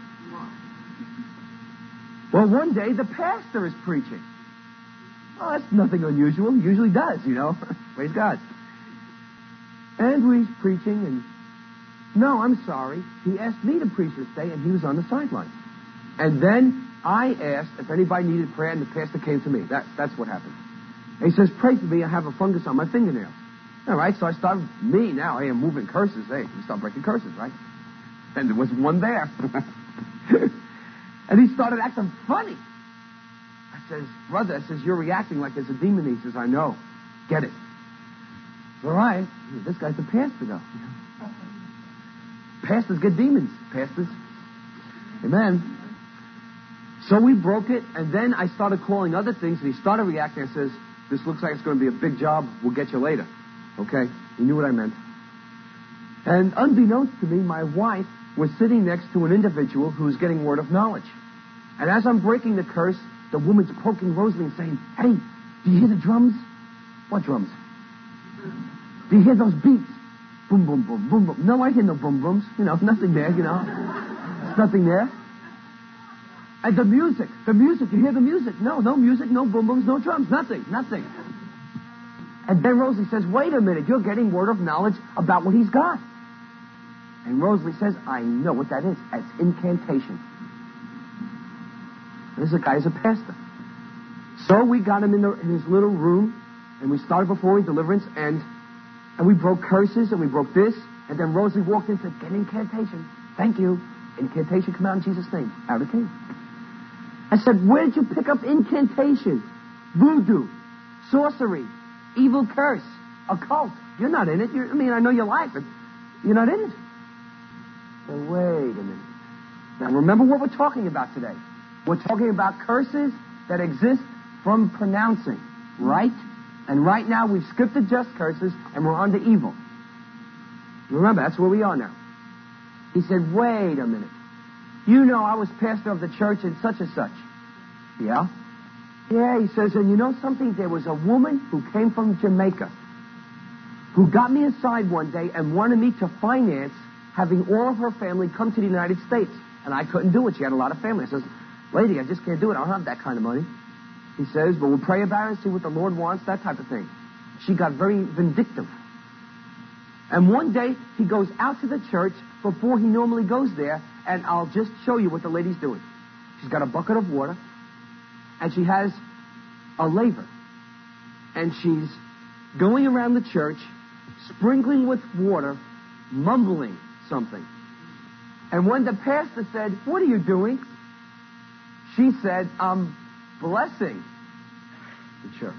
Well, one day the pastor is preaching. Oh, that's nothing unusual. He usually does, you know. Praise God. And he's preaching, and no, I'm sorry. He asked me to preach this day, and he was on the sideline. And then I asked if anybody needed prayer, and the pastor came to me. That's what happened. And he says, pray for me. I have a fungus on my fingernails. All right, so I started, I am moving curses. Hey, you start breaking curses, right? And there was one there. And he started acting funny. I says, brother, you're reacting like there's a demon. He says, I know. Get it. All right. This guy's a pastor, though. Pastors get demons. Pastors. Amen. So we broke it, and then I started calling other things, and he started reacting. I says, this looks like it's going to be a big job. We'll get you later. Okay? He knew what I meant. And unbeknownst to me, my wife was sitting next to an individual who was getting word of knowledge. And as I'm breaking the curse, the woman's poking Rosalie and saying, hey, do you hear the drums? What drums? Do you hear those beats? Boom, boom, boom, boom, boom. No, I hear no boom, booms. You know, nothing there, you know. There's nothing there. And the music, you hear the music? No music, no boom, booms, no drums, nothing. And then Rosalie says, wait a minute, you're getting word of knowledge about what he's got. And Rosalie says, I know what that is. That's incantation. This guy's a pastor. So we got him in his little room, and we started before deliverance, and we broke curses, and we broke this, and then Rosalie walked in and said, get incantation. Thank you. Incantation, come out in Jesus' name. Out it came. I said, where did you pick up incantation? Voodoo, sorcery, evil curse, occult. You're not in it. I know you like it, but you're not in it. So wait a minute. Now remember what we're talking about today. We're talking about curses that exist from pronouncing, right? And right now we've skipped the just curses and we're on to evil. Remember, that's where we are now. He said, wait a minute. You know I was pastor of the church in such and such. Yeah? Yeah, he says, and you know something? There was a woman who came from Jamaica who got me aside one day and wanted me to finance having all of her family come to the United States. And I couldn't do it. She had a lot of family. I says, lady, I just can't do it. I don't have that kind of money. He says, but we'll pray about it and see what the Lord wants, that type of thing. She got very vindictive. And one day, he goes out to the church before he normally goes there, and I'll just show you what the lady's doing. She's got a bucket of water, and she has a laver. And she's going around the church, sprinkling with water, mumbling something. And when the pastor said, what are you doing? She said, I'm blessing the church.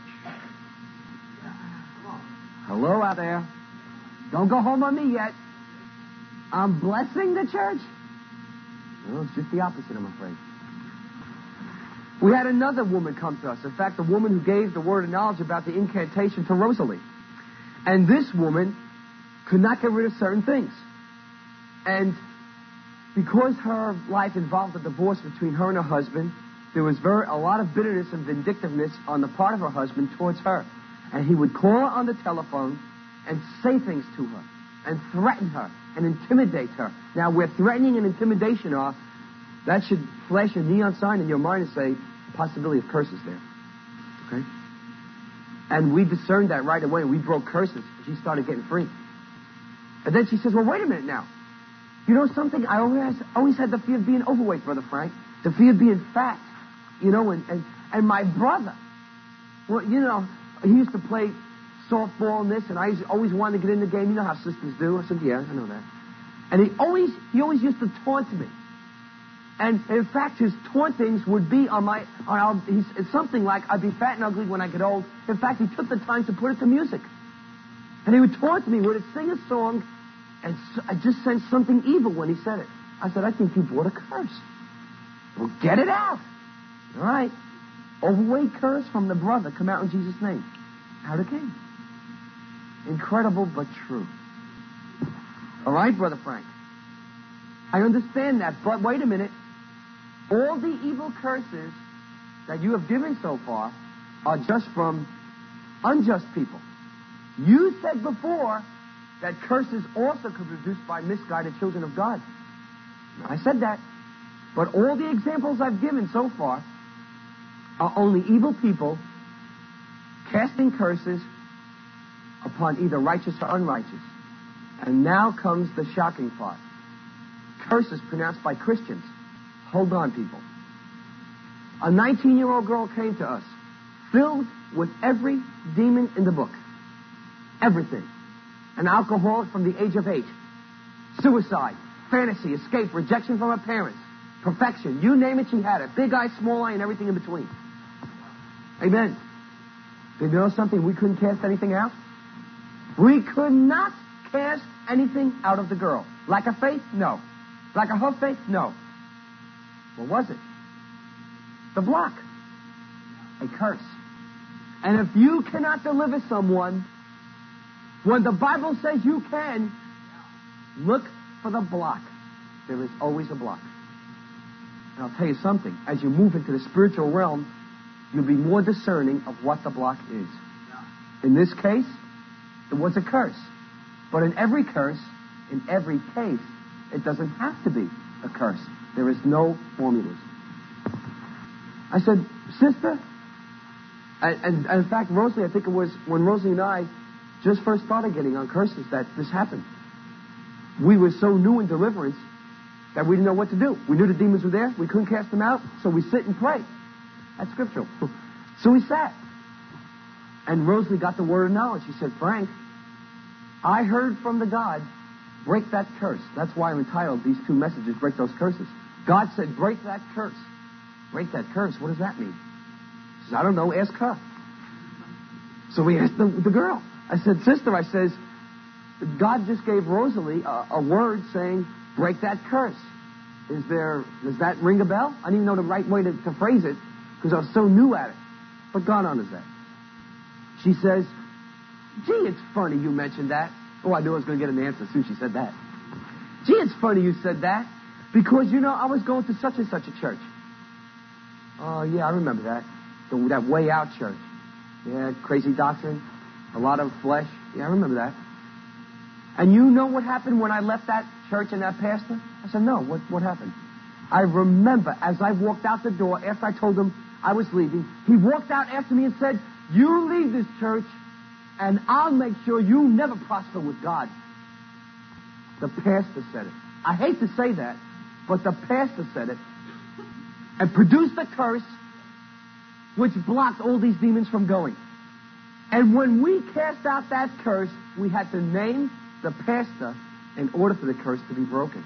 Hello out there. Don't go home on me yet. I'm blessing the church. Well, it's just the opposite, I'm afraid. We had another woman come to us. In fact, the woman who gave the word of knowledge about the incantation to Rosalie. And this woman could not get rid of certain things. And because her life involved a divorce between her and her husband, there was a lot of bitterness and vindictiveness on the part of her husband towards her. And he would call her on the telephone and say things to her and threaten her and intimidate her. Now, where threatening and intimidation are, that should flash a neon sign in your mind and say, possibility of curses there. Okay? And we discerned that right away. We broke curses. She started getting free. And then she says, well, wait a minute now. You know something? I always had the fear of being overweight, Brother Frank. The fear of being fat. You know, and my brother, well, you know, he used to play softball and this, and I always wanted to get in the game. You know how sisters do. I said, yeah, I know that. And he always used to taunt me. And in fact, his tauntings would be it's something like, I'd be fat and ugly when I get old. In fact, he took the time to put it to music. And he would taunt me, would sing a song, and I just sensed something evil when he said it. I said, I think you brought a curse. Well, get it out. All right. Overweight curse from the brother. Come out in Jesus' name. Out it came. Incredible but true. All right, Brother Frank. I understand that, but wait a minute. All the evil curses that you have given so far are just from unjust people. You said before that curses also could be produced by misguided children of God. I said that. But all the examples I've given so far are only evil people casting curses upon either righteous or unrighteous. And now comes the shocking part. Curses pronounced by Christians. Hold on, people. A 19-year-old girl came to us, filled with every demon in the book. Everything. An alcoholic from the age of 8. Suicide, fantasy, escape, rejection from her parents, perfection. You name it, she had it. Big eye, small eye, and everything in between. Amen. Did you know something? We couldn't cast anything out. We could not cast anything out of the girl. Lack of faith? No. Lack of her faith? No. What was it? The block. A curse. And if you cannot deliver someone, when the Bible says you can, look for the block. There is always a block. And I'll tell you something. As you move into the spiritual realm, you'll be more discerning of what the block is. In this case, it was a curse. But in every curse, in every case, it doesn't have to be a curse. There is no formulas. I said, sister, and in fact, Rosalie, I think it was when Rosalie and I just first started getting on curses that this happened. We were so new in deliverance that we didn't know what to do. We knew the demons were there. We couldn't cast them out, so we sit and pray. That's scriptural. So we sat. And Rosalie got the word of knowledge. She said, Frank, I heard from the God, break that curse. That's why I'm entitled these two messages, Break Those Curses. God said, break that curse. Break that curse. What does that mean? She says, I don't know. Ask her. So we asked the girl. I said, sister, I says, God just gave Rosalie a word saying, break that curse. Does that ring a bell? I didn't even know the right way to phrase it because I was so new at it. But God honors that. She says, gee, it's funny you mentioned that. Oh, I knew I was going to get an answer as soon as she said that. Gee, it's funny you said that because, you know, I was going to such and such a church. Oh, yeah, I remember that. That way out church. Yeah, crazy doctrine, a lot of flesh. Yeah, I remember that. And you know what happened when I left that church and that pastor? I said, no, what happened? I remember as I walked out the door after I told him I was leaving, he walked out after me and said, you leave this church and I'll make sure you never prosper with God. The pastor said it. I hate to say that, but the pastor said it and produced a curse which blocked all these demons from going. And when we cast out that curse, we had to name the pastor in order for the curse to be broken.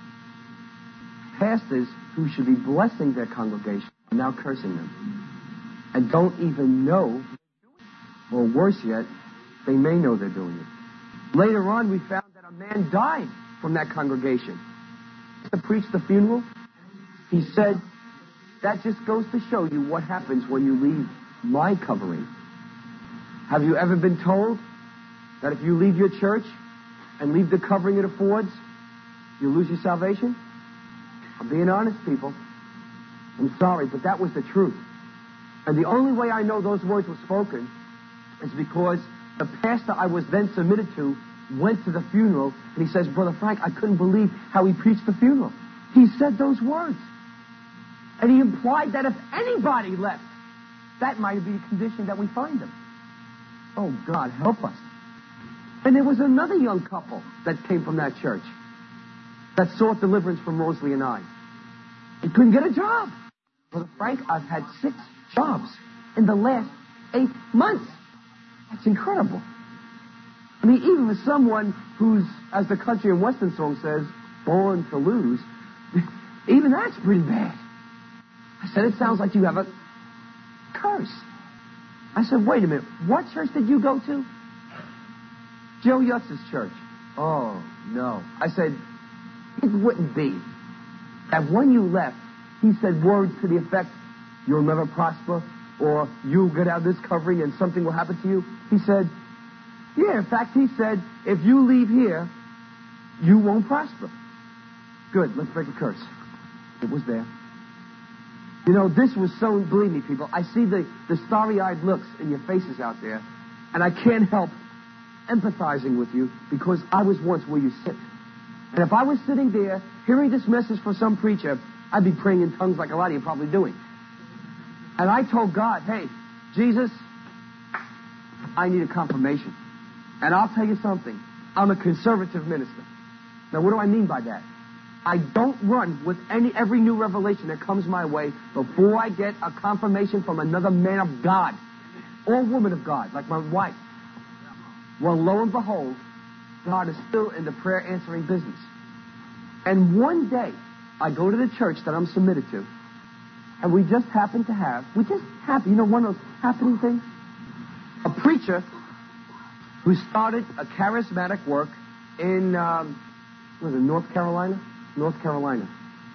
Pastors who should be blessing their congregation are now cursing them and don't even know, or worse yet, they may know they're doing it. Later on, we found that a man died from that congregation. To preach the funeral, he said, that just goes to show you what happens when you leave my covering. Have you ever been told that if you leave your church and leave the covering it affords, you lose your salvation? I'm being honest, people. I'm sorry, but that was the truth. And the only way I know those words were spoken is because the pastor I was then submitted to went to the funeral, and he says, Brother Frank, I couldn't believe how he preached the funeral. He said those words. And he implied that if anybody left, that might be the condition that we find them. Oh, God, help us. And there was another young couple that came from that church that sought deliverance from Rosalie and I. He couldn't get a job. Brother Frank, I've had 6 jobs in the last 8 months. That's incredible. I mean, even for someone who's, as the country and western song says, born to lose, even that's pretty bad. I said, it sounds like you have a curse. I said, wait a minute, what church did you go to? Joe Yutz's church. Oh, no. I said, it wouldn't be that when you left, he said words to the effect, you'll never prosper, or you'll get out of this covering and something will happen to you. He said, yeah, in fact, he said, if you leave here, you won't prosper. Good, let's break a curse. It was there. You know, this was so, believe me, people, I see the starry-eyed looks in your faces out there, and I can't help empathizing with you because I was once where you sit. And if I was sitting there hearing this message from some preacher, I'd be praying in tongues like a lot of you are probably doing. And I told God, hey, Jesus, I need a confirmation. And I'll tell you something. I'm a conservative minister. Now, what do I mean by that? I don't run with every new revelation that comes my way before I get a confirmation from another man of God or woman of God, like my wife. Well, lo and behold, God is still in the prayer answering business. And one day, I go to the church that I'm submitted to, and we just happen to have, you know, one of those happening things? A preacher who started a charismatic work in, North Carolina? North Carolina.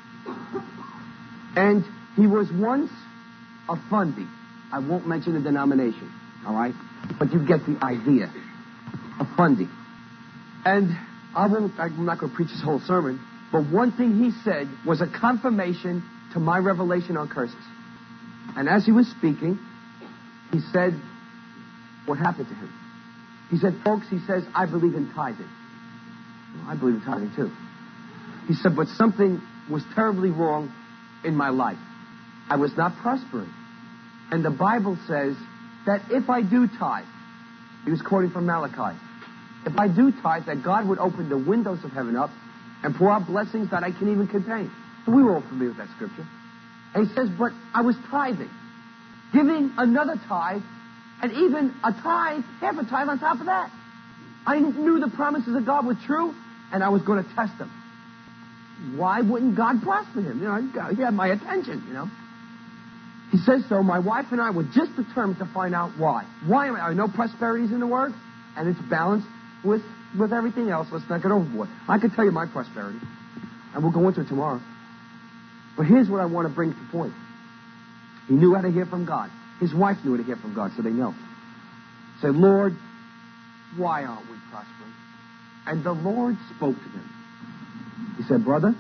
And he was once a fundie. I won't mention the denomination, all right? But you get the idea. A fundie. And I'm not going to preach his whole sermon, but one thing he said was a confirmation to my revelation on curses. And as he was speaking, he said what happened to him. He said, folks, he says, I believe in tithing. Well, I believe in tithing too. He said, but something was terribly wrong in my life. I was not prospering. And the Bible says that if I do tithe, he was quoting from Malachi, if I do tithe, that God would open the windows of heaven up and pour out blessings that I can't even contain. So we were all familiar with that scripture. And he says, but I was tithing, giving another tithe, and even a tithe, half a tithe on top of that. I knew the promises of God were true, and I was going to test them. Why wouldn't God prosper him? You know, he had my attention, you know. He says so. My wife and I were just determined to find out why. Why? I know prosperity is in the Word, and it's balanced with everything else. Let's not get overboard. I could tell you my prosperity, and we'll go into it tomorrow. But here's what I want to bring to the point. He knew how to hear from God. His wife knew how to hear from God, so they know. Say, Lord, why aren't we prospering? And the Lord spoke to them. He said, brother,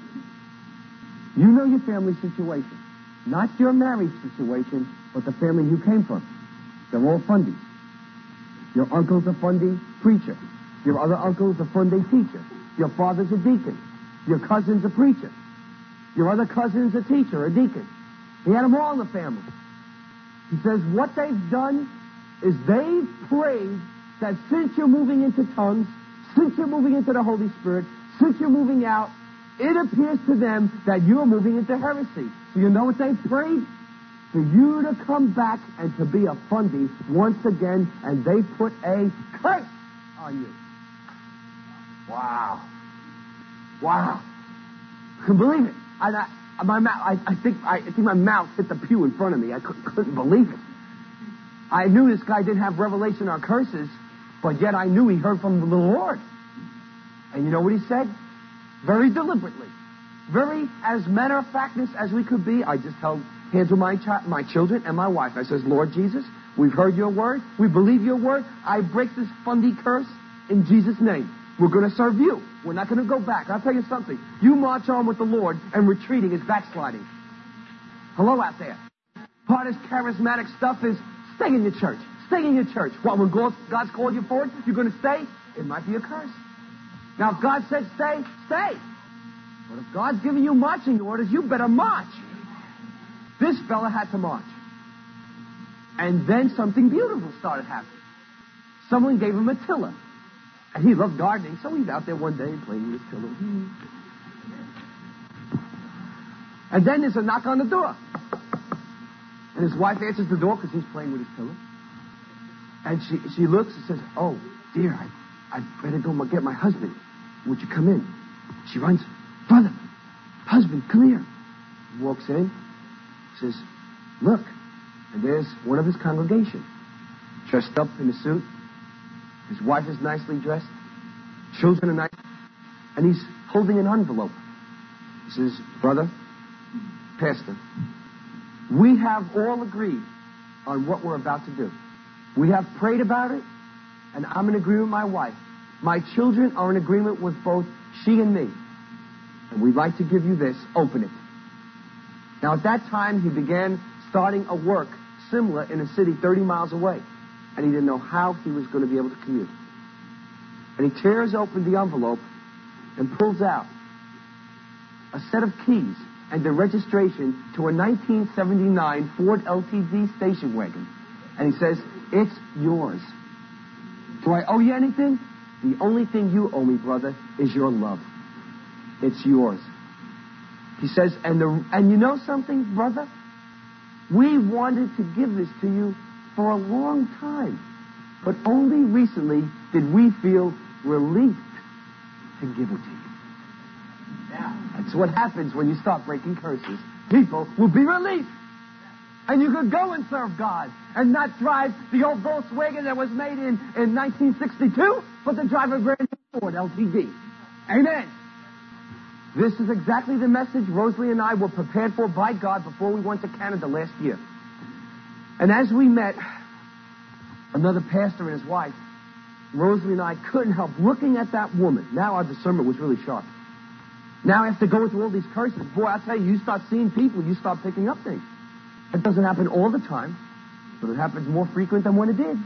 you know your family situation. Not your marriage situation, but the family you came from. They're all fundies. Your uncle's a fundy preacher. Your other uncle's a fundy teacher. Your father's a deacon. Your cousin's a preacher. Your other cousin's a teacher, a deacon. He had them all in the family. He says what they've done is they've prayed that since you're moving into tongues, since you're moving into the Holy Spirit, since you're moving out, it appears to them that you're moving into heresy. So you know what they prayed? For you to come back and to be a fundy once again, and they put a curse on you. Wow. Wow. I couldn't believe it. I think my mouth hit the pew in front of me. I couldn't believe it. I knew this guy didn't have revelation on curses, but yet I knew he heard from the Lord. And you know what he said? Very deliberately, very as matter of factness as we could be, I just held hands with my children and my wife. I says, Lord Jesus, we've heard your word. We believe your word. I break this fundy curse in Jesus' name. We're going to serve you. We're not going to go back. I'll tell you something. You march on with the Lord, and retreating is backsliding. Hello out there. Part of this charismatic stuff is stay in your church. Stay in your church. What, when God's called you forward, you're going to stay? It might be a curse. Now, if God said stay, stay. But if God's giving you marching orders, you better march. This fella had to march. And then something beautiful started happening. Someone gave him a tiller. And he loved gardening, so he's out there one day playing with his pillow. And then there's a knock on the door. And his wife answers the door because he's playing with his pillow. And she looks and says, "Oh, dear, I better go get my husband. Would you come in?" She runs. "Brother, husband, come here." He walks in, says, "Look." And there's one of his congregation, dressed up in a suit. His wife is nicely dressed. Children are nice. And he's holding an envelope. He says, "Brother, Pastor, we have all agreed on what we're about to do. We have prayed about it, and I'm in agreement with my wife. My children are in agreement with both she and me. And we'd like to give you this. Open it." Now, at that time, he began starting a work similar in a city 30 miles away. And he didn't know how he was going to be able to commute. And he tears open the envelope and pulls out a set of keys and the registration to a 1979 Ford LTD station wagon. And he says, "It's yours. Do I owe you anything? The only thing you owe me, brother, is your love. It's yours." He says, and you know something, brother? We wanted to give this to you for a long time, but only recently did we feel relieved to give it to you. Yeah. That's what happens when you start breaking curses. People will be released. And you could go and serve God and not drive the old Volkswagen that was made in 1962, but to drive a brand new Ford LTD. Amen. This is exactly the message Rosalie and I were prepared for by God before we went to Canada last year. And as we met another pastor and his wife, Rosalie and I couldn't help looking at that woman. Now our discernment was really sharp. Now after going through all these curses, boy, I'll tell you, you start seeing people, you start picking up things. It doesn't happen all the time, but it happens more frequent than when it did.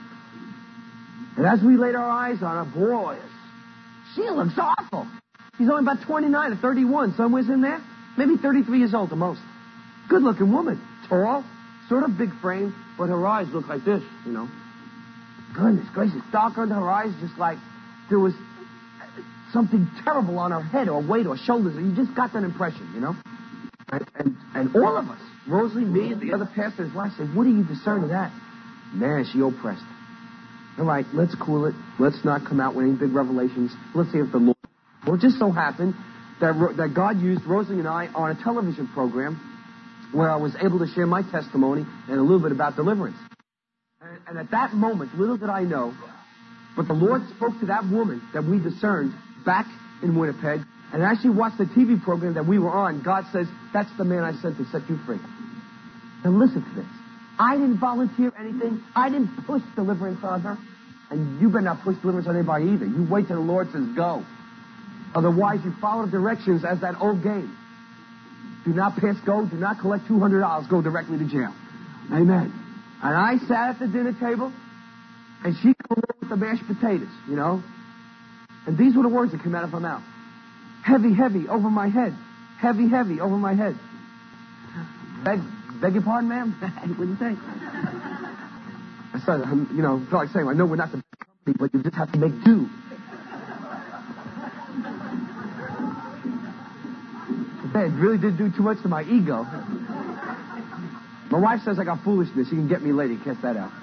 And as we laid our eyes on her, boy, she looks awful. She's only about 29 or 31, somewhere in there. Maybe 33 years old, the most. Good-looking woman. Tall, sort of big frame, but her eyes look like this, you know. Goodness gracious, dark under her eyes, just like there was something terrible on her head or weight or shoulders. You just got that impression, you know. And all of us, Rosalie, me, and the other pastor, his wife, said, "What do you discern of that?" Man, she oppressed. All right, let's cool it. Let's not come out with any big revelations. Let's see if the Lord... Well, it just so happened that God used Rosalie and I on a television program where I was able to share my testimony and a little bit about deliverance. And at that moment, little did I know, but the Lord spoke to that woman that we discerned back in Winnipeg. And as she watched the TV program that we were on, God says, "That's the man I sent to set you free." And listen to this. I didn't volunteer anything. I didn't push deliverance on her. And you better not push deliverance on anybody either. You wait till the Lord says go. Otherwise, you follow the directions as that old game. Do not pass go. Do not collect $200. Go directly to jail. Amen. And I sat at the dinner table, and she came over with the mashed potatoes, you know. And these were the words that came out of her mouth. "Heavy, heavy over my head. Heavy, heavy over my head." Beg your pardon, ma'am? What do you think? I said, you know, felt like saying, "I know we're not the best company, but you just have to make do." It really did do too much to my ego. My wife says I got foolishness. You can get me later. Catch that out.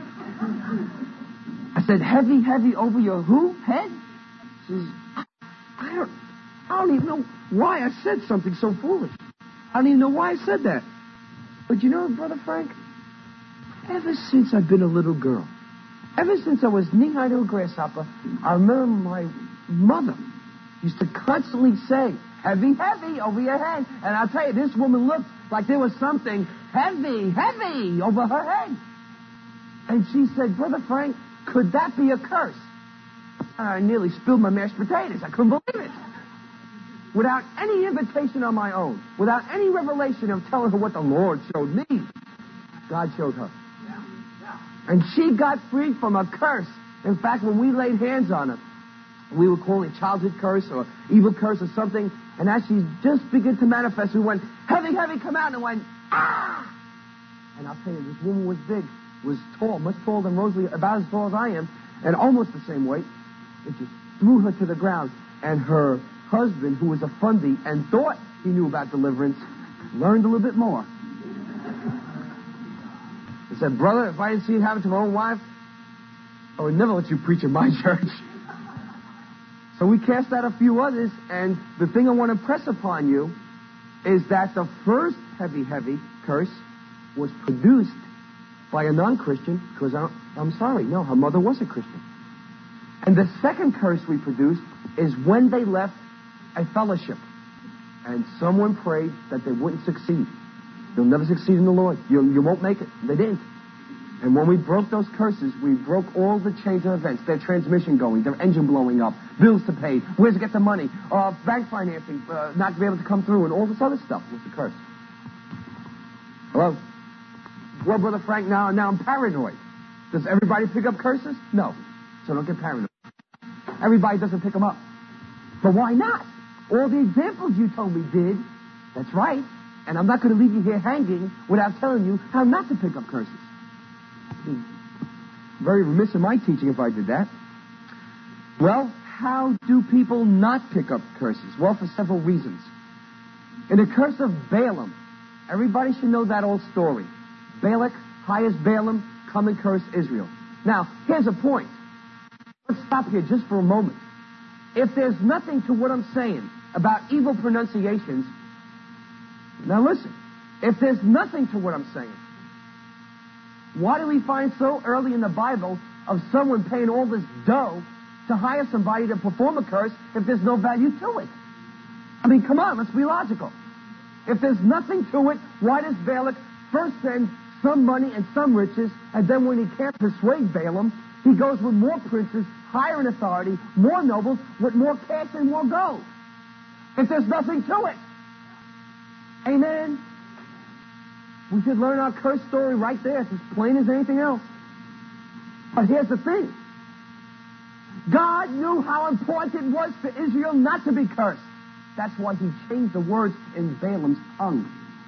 I said, "Heavy, heavy over your who? Head?" She says, I don't even know why I said something so foolish. I don't even know why I said that. But you know, Brother Frank, ever since I've been a little girl, ever since I was knee-high to a grasshopper, I remember my mother used to constantly say, "Heavy, heavy over your head." And I'll tell you, this woman looked like there was something heavy, heavy over her head. And she said, "Brother Frank, could that be a curse?" And I nearly spilled my mashed potatoes. I couldn't believe it. Without any invitation on my own, without any revelation of telling her what the Lord showed me, God showed her. And she got freed from a curse. In fact, when we laid hands on her, we were calling it childhood curse or evil curse or something. And as she just began to manifest, we went, "Heavy, heavy, come out." And I went, "Ah!" And I'll tell you, this woman was big, was tall, much taller than Rosalie, about as tall as I am, and almost the same weight. It just threw her to the ground. And her husband, who was a fundy and thought he knew about deliverance, learned a little bit more. He said, brother, if I didn't see it happen to my own wife, I would never let you preach in my church. So we cast out a few others, and the thing I want to impress upon you is that the first heavy curse was produced by a non-Christian, because I'm sorry, no, her mother was a Christian. And the second curse we produced is when they left a fellowship, and someone prayed that they wouldn't succeed. You'll never succeed in the Lord. You won't make it. They didn't. And when we broke those curses, we broke all the chains of events. Their transmission going, their engine blowing up, bills to pay, where to get the money, bank financing, not to be able to come through, and all this other stuff was the curse. Hello? Well, Brother Frank, now I'm paranoid. Does everybody pick up curses? No. So don't get paranoid. Everybody doesn't pick them up. But why not? All the examples you told me did. That's right. And I'm not going to leave you here hanging without telling you how not to pick up curses. Very remiss in my teaching if I did that. Well, how do people not pick up curses? Well, for several reasons. In the curse of Balaam, everybody should know that old story. Balak hires Balaam, come and curse Israel. Now, here's a point. Let's stop here just for a moment. If there's nothing to what I'm saying about evil pronunciations, now listen, if there's nothing to what I'm saying, why do we find so early in the Bible of someone paying all this dough to hire somebody to perform a curse if there's no value to it? I mean, come on, let's be logical. If there's nothing to it, why does Balak first send some money and some riches, and then when he can't persuade Balaam, he goes with more princes, higher in authority, more nobles, with more cash and more gold? If there's nothing to it. Amen. We should learn our curse story right there. It's as plain as anything else. But here's the thing. God knew how important it was for Israel not to be cursed. That's why he changed the words in Balaam's tongue.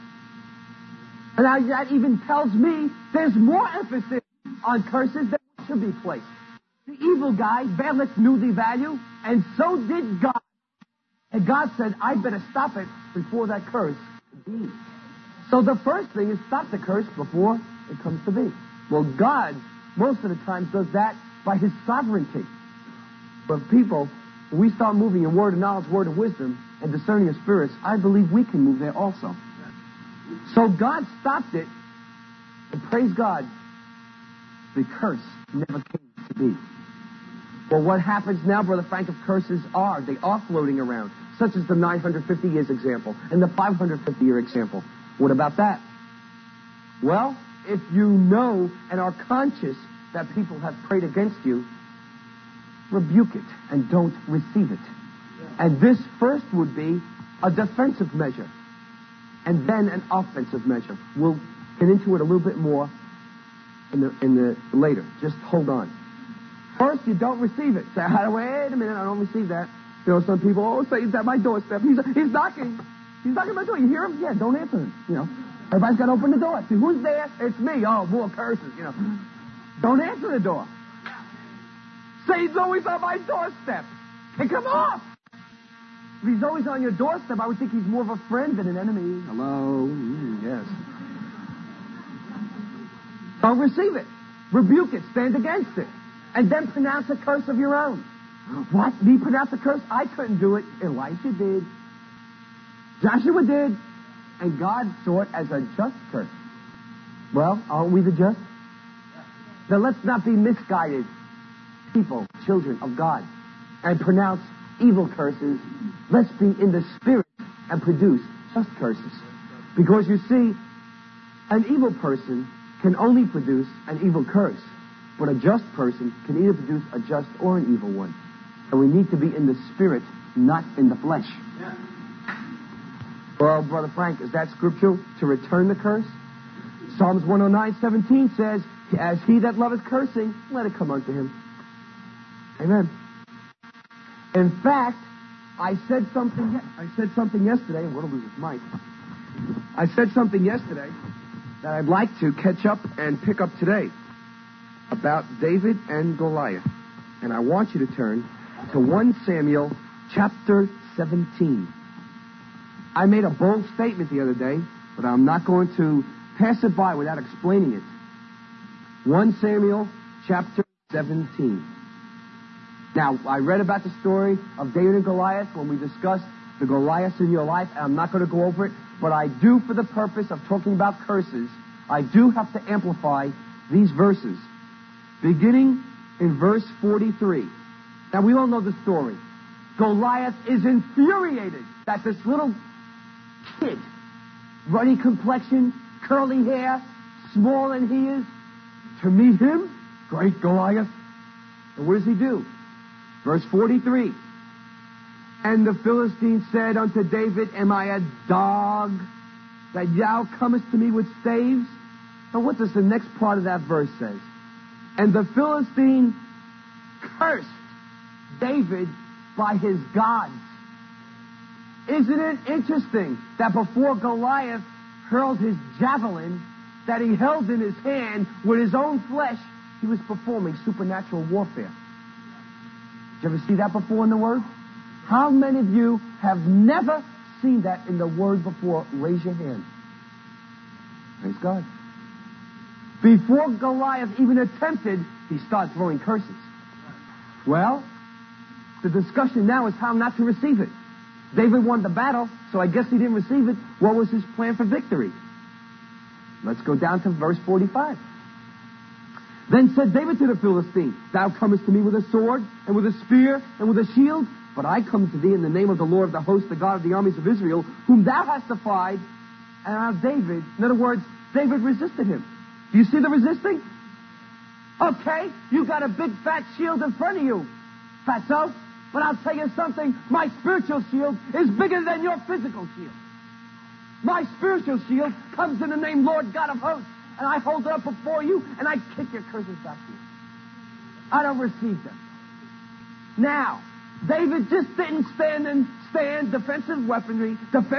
And now that even tells me there's more emphasis on curses than should be placed. The evil guy, Balak, knew the value, and so did God. And God said, I better stop it before that curse could be. So the first thing is stop the curse before it comes to be. Well, God, most of the time, does that by his sovereignty. But people, when we start moving in word of knowledge, word of wisdom, and discerning of spirits, I believe we can move there also. So God stopped it, and praise God, the curse never came to be. Well, what happens now, Brother Frank, if curses are? They are floating around, such as the 950 years example and the 550-year example. What about that? Well, if you know and are conscious that people have prayed against you, rebuke it and don't receive it. And this first would be a defensive measure and then an offensive measure. We'll get into it a little bit more in the later. Just hold on. First, you don't receive it. Say, wait a minute, I don't receive that. You know, some people, Satan's at my doorstep. He's knocking. He's knocking at my door. You hear him? Yeah, don't answer him. You know, everybody's got to open the door. See, who's there? It's me. Oh, more curses, you know. Don't answer the door. Satan's always on my doorstep. Kick him off. If he's always on your doorstep, I would think he's more of a friend than an enemy. Hello? Yes. Don't receive it. Rebuke it. Stand against it. And then pronounce a curse of your own. What? Me pronounce a curse? I couldn't do it. Elisha did. Joshua did. And God saw it as a just curse. Well, aren't we the just? Now let's not be misguided people, children of God, and pronounce evil curses. Let's be in the spirit and produce just curses. Because you see, an evil person can only produce an evil curse. But a just person can either produce a just or an evil one. And we need to be in the spirit, not in the flesh. Yeah. Well, Brother Frank, is that scriptural to return the curse? Psalms 109:17 says, as he that loveth cursing, let it come unto him. Amen. In fact, I said something yesterday. I'm going to lose this mic. I said something yesterday that I'd like to catch up and pick up today about David and Goliath. And I want you to turn to 1 Samuel chapter 17. I made a bold statement the other day, but I'm not going to pass it by without explaining it. 1 Samuel chapter 17. Now, I read about the story of David and Goliath when we discussed the Goliaths in your life, and I'm not going to go over it, but I do, for the purpose of talking about curses, I do have to amplify these verses, beginning in verse 43. Now, we all know the story. Goliath is infuriated that this little kid, ruddy complexion, curly hair, small than he is, to meet him, great Goliath. And what does he do? Verse 43. And the Philistine said unto David, Am I a dog that thou comest to me with staves? Now what does the next part of that verse say? And the Philistine cursed David by his gods. Isn't it interesting that before Goliath hurled his javelin that he held in his hand with his own flesh, he was performing supernatural warfare? Did you ever see that before in the Word? How many of you have never seen that in the Word before? Raise your hand. Praise God. Before Goliath even attempted, he started throwing curses. Well, the discussion now is how not to receive it. David won the battle, so I guess he didn't receive it. What was his plan for victory? Let's go down to verse 45. Then said David to the Philistine, Thou comest to me with a sword, and with a spear, and with a shield, but I come to thee in the name of the Lord of the hosts, the God of the armies of Israel, whom thou hast defied. And now David, in other words, David resisted him. Do you see the resisting? Okay, you got a big fat shield in front of you, fatso. But I'll tell you something, my spiritual shield is bigger than your physical shield. My spiritual shield comes in the name Lord God of hosts, and I hold it up before you, and I kick your curses back to you. I don't receive them. Now, David just didn't stand defensive weaponry.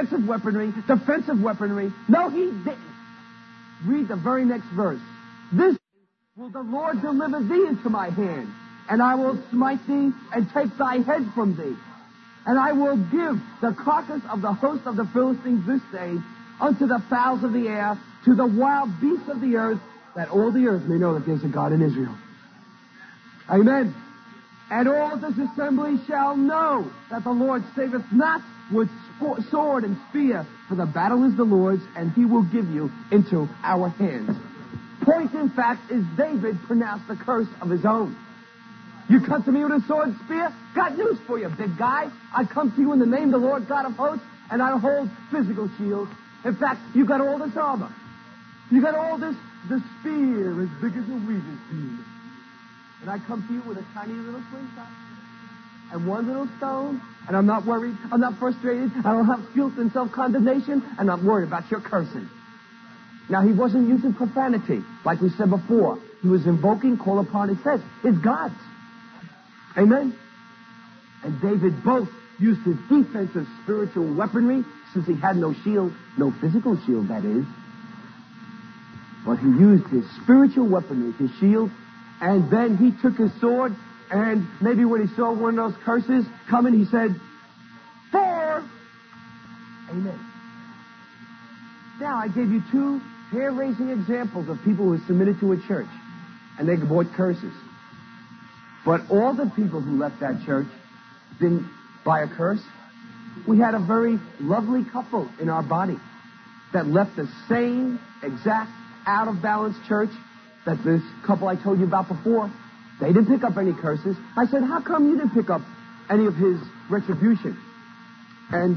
No, he didn't. Read the very next verse. This will the Lord deliver thee into my hand, and I will smite thee and take thy head from thee. And I will give the carcass of the host of the Philistines this day unto the fowls of the air, to the wild beasts of the earth, that all the earth may know that there's a God in Israel. Amen. And all this assembly shall know that the Lord saveth not with sword and spear, for the battle is the Lord's, and he will give you into our hands. Point, in fact, is David pronounced the curse of his own. You come to me with a sword and spear? Got news for you, big guy. I come to you in the name of the Lord God of hosts, and I hold physical shield. In fact, you got all this armor. You got all this, the spear as big as a weaver's beam. And I come to you with a tiny little slingshot and one little stone, and I'm not worried, I'm not frustrated, I don't have guilt and self-condemnation, and I'm worried about your cursing. Now, he wasn't using profanity, like we said before. He was invoking, call upon, it says, his gods. Amen? And David both used his defensive spiritual weaponry, since he had no shield, no physical shield, that is. But he used his spiritual weaponry, his shield, and then he took his sword, and maybe when he saw one of those curses coming, he said, "For." Amen. Now, I gave you two hair-raising examples of people who submitted to a church, and they brought curses. But all the people who left that church didn't buy a curse. We had a very lovely couple in our body that left the same exact out-of-balance church that this couple I told you about before. They didn't pick up any curses. I said, how come you didn't pick up any of his retribution? And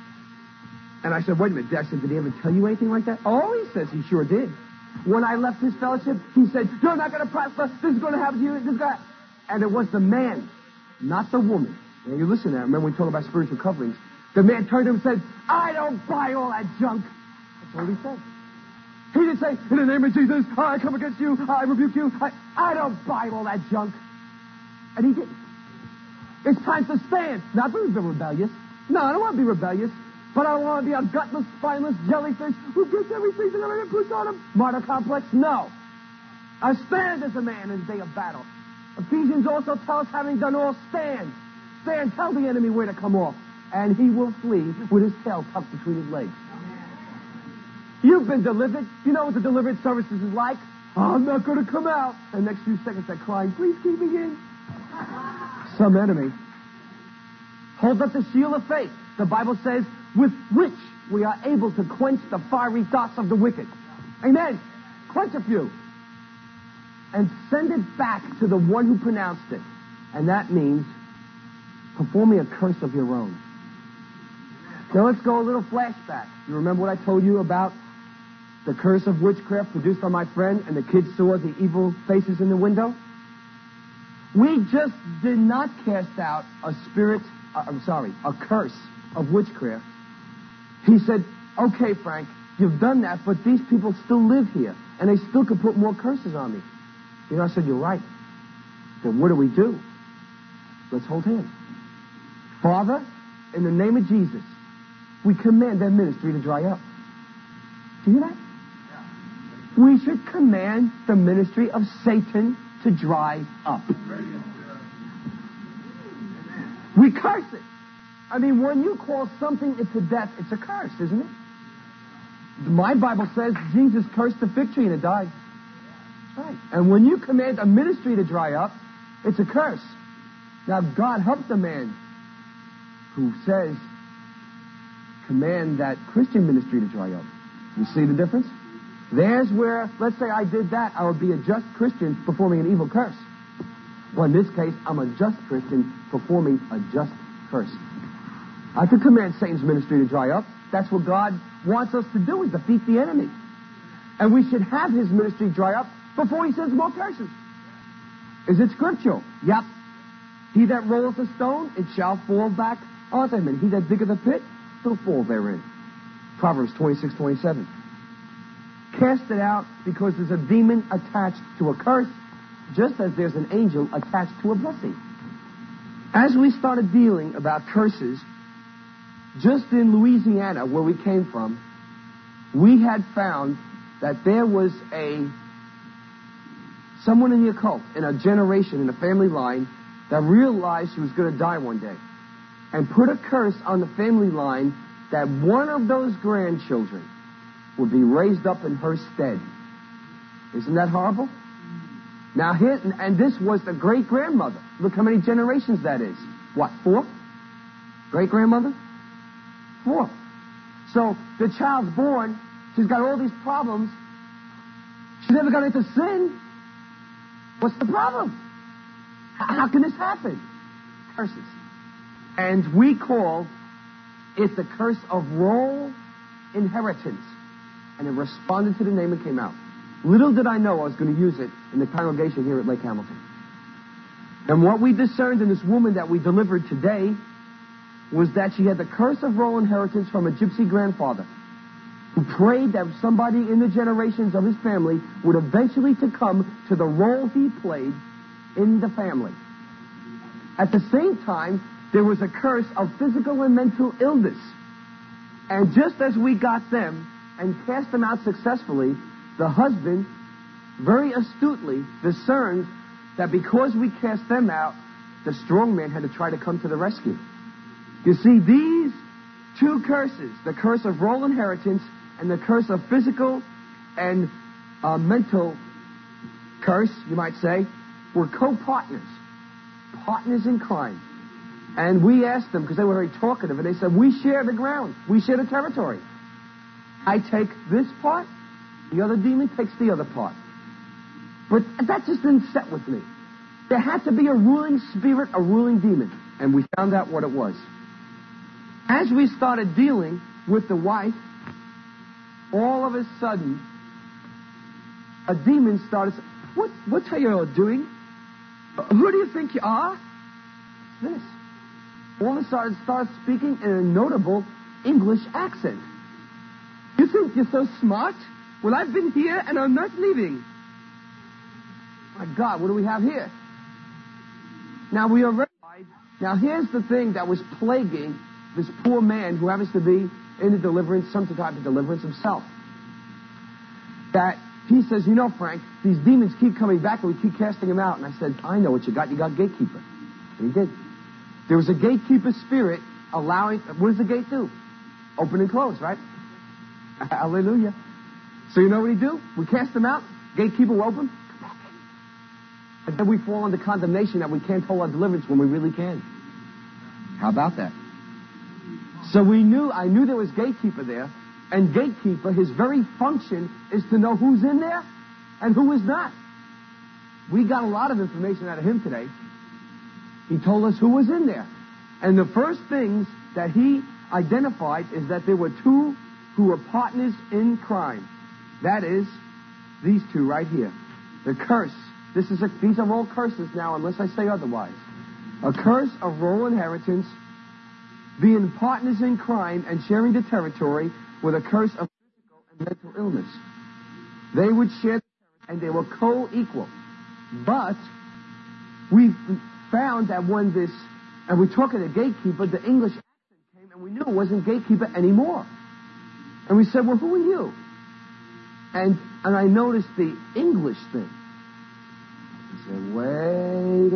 I said, wait a minute. I said, did he ever tell you anything like that? Oh, he says he sure did. When I left his fellowship, he said, you're not going to prosper. This is going to happen to you. This guy. And it was the man, not the woman. Now, you listen now. Remember we talk about spiritual coverings. The man turned to him and said, I don't buy all that junk. That's all he said. He didn't say, in the name of Jesus, I come against you, I rebuke you. I don't buy all that junk. And he didn't. It's time to stand. Not to be rebellious. No, I don't want to be rebellious. But I don't want to be a gutless, spineless jellyfish who gets everything that everyone puts on him. Martyr complex? No. I stand as a man in the day of battle. Ephesians also tell us, having done all, stand. stand. Tell the enemy where to come off. And he will flee with his tail tucked between his legs. You've been delivered. You know what the deliverance services is like? I'm not going to come out. And the next few seconds they're crying, please keep me in. Some enemy. Hold up the shield of faith. The Bible says, with which we are able to quench the fiery darts of the wicked. Amen. Quench a few. And send it back to the one who pronounced it. And that means performing a curse of your own. Now let's go a little flashback. You remember what I told you about the curse of witchcraft produced on my friend and the kids saw the evil faces in the window? We just did not cast out a curse of witchcraft. He said, okay, Frank, you've done that, but these people still live here, and they still could put more curses on me. You know, I said, you're right. Then what do? Let's hold hands. Father, in the name of Jesus, we command their ministry to dry up. Do you hear that? We should command the ministry of Satan to dry up. We curse it. I mean, when you call something into death, it's a curse, isn't it? My Bible says Jesus cursed the fig tree and it died. That's right. And when you command a ministry to dry up, it's a curse. Now, God help the man who says, command that Christian ministry to dry up. You see the difference? There's where, let's say I did that, I would be a just Christian performing an evil curse. Well, in this case, I'm a just Christian performing a just curse. I could command Satan's ministry to dry up. That's what God wants us to do, is defeat the enemy. And we should have his ministry dry up before he sends more curses. Is it scriptural? Yep. He that rolleth a stone, it shall fall back on him. And he that diggeth a pit, he'll fall therein. Proverbs 26:27. Cast it out because there's a demon attached to a curse, just as there's an angel attached to a blessing. As we started dealing about curses, just in Louisiana, where we came from, we had found that there was someone in the occult, in a generation, in a family line, that realized she was going to die one day, and put a curse on the family line that one of those grandchildren would be raised up in her stead. Isn't that horrible? Now, and this was the great-grandmother. Look how many generations that is. What, 4? Great-grandmother? 4. So, the child's born, she's got all these problems. She never got into sin. What's the problem? How can this happen? Curses. And we call it the curse of roll inheritance. And it responded to the name and came out. Little did I know I was going to use it in the congregation here at Lake Hamilton. And what we discerned in this woman that we delivered today was that she had the curse of roll inheritance from a gypsy grandfather who prayed that somebody in the generations of his family would eventually to come to the role he played in the family. At the same time, there was a curse of physical and mental illness. And just as we got them and cast them out successfully, the husband very astutely discerned that because we cast them out, the strong man had to try to come to the rescue. You see, these two curses, the curse of roll inheritance and the curse of physical and mental curse, you might say, were co-partners, partners in crime. And we asked them, because they were very talkative, and they said, we share the ground, we share the territory. I take this part, the other demon takes the other part. But that just didn't set with me. There had to be a ruling spirit, a ruling demon. And we found out what it was. As we started dealing with the wife, all of a sudden, a demon started saying, what are you doing? Who do you think you are? This. All of a sudden started speaking in a notable English accent. You think you're so smart? Well, I've been here and I'm not leaving. My God, what do we have here? Now we are ready. Now here's the thing that was plaguing this poor man who happens to be in the deliverance, some type of deliverance himself. That he says, you know, Frank, these demons keep coming back and we keep casting them out. And I said, I know what you got. You got gatekeeper. And he did. There was a gatekeeper spirit allowing... What does the gate do? Open and close, right? Hallelujah. So you know what he do? We cast him out. Gatekeeper will open. And then we fall under condemnation that we can't hold our deliverance when we really can. How about that? So I knew there was gatekeeper there. And gatekeeper, his very function is to know who's in there and who is not. We got a lot of information out of him today. He told us who was in there. And the first things that he identified is that there were two who were partners in crime. That is, these two right here. The curse. These are all curses now, unless I say otherwise. A curse of royal inheritance, being partners in crime and sharing the territory with a curse of physical and mental illness. They would share the territory, and they were co-equal. But we found that when this, and we're talking to gatekeeper, the English accent came, and we knew it wasn't gatekeeper anymore. And we said, well, who are you? And I noticed the English thing. I said, wait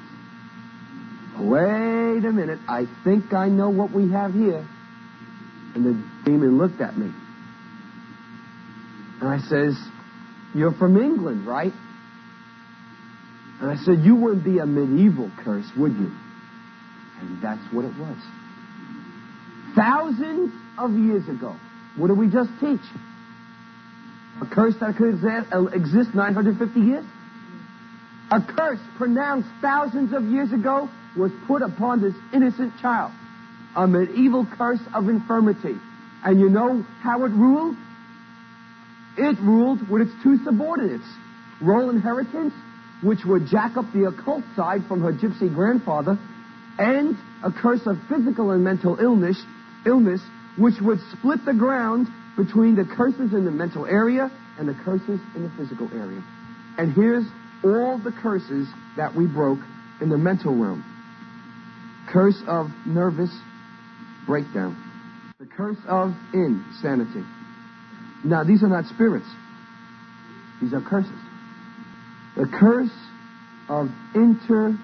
a minute. I think I know what we have here. And the demon looked at me. And I says, you're from England, right? And I said, you wouldn't be a medieval curse, would you? And that's what it was. Thousands of years ago. What did we just teach? A curse that could exist 950 years? A curse pronounced thousands of years ago was put upon this innocent child. A medieval curse of infirmity. And you know how it ruled? It ruled with its two subordinates. Royal inheritance, which would jack up the occult side from her gypsy grandfather, and a curse of physical and mental illness, which would split the ground between the curses in the mental area and the curses in the physical area. And here's all the curses that we broke in the mental realm. Curse of nervous breakdown. The curse of insanity. Now, these are not spirits. These are curses. The curse of intertwined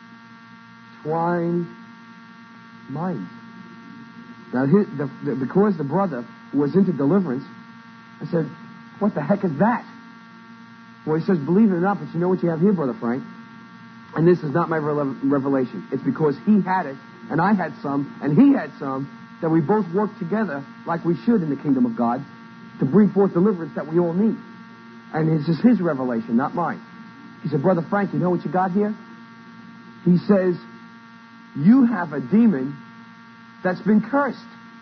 minds. Now, because the brother was into deliverance, I said, what the heck is that? Well, he says, believe it or not, but you know what you have here, Brother Frank? And this is not my revelation. It's because he had it, and I had some, and he had some, that we both work together like we should in the kingdom of God to bring forth deliverance that we all need. And this is his revelation, not mine. He said, Brother Frank, you know what you got here? He says, you have a demon that's been cursed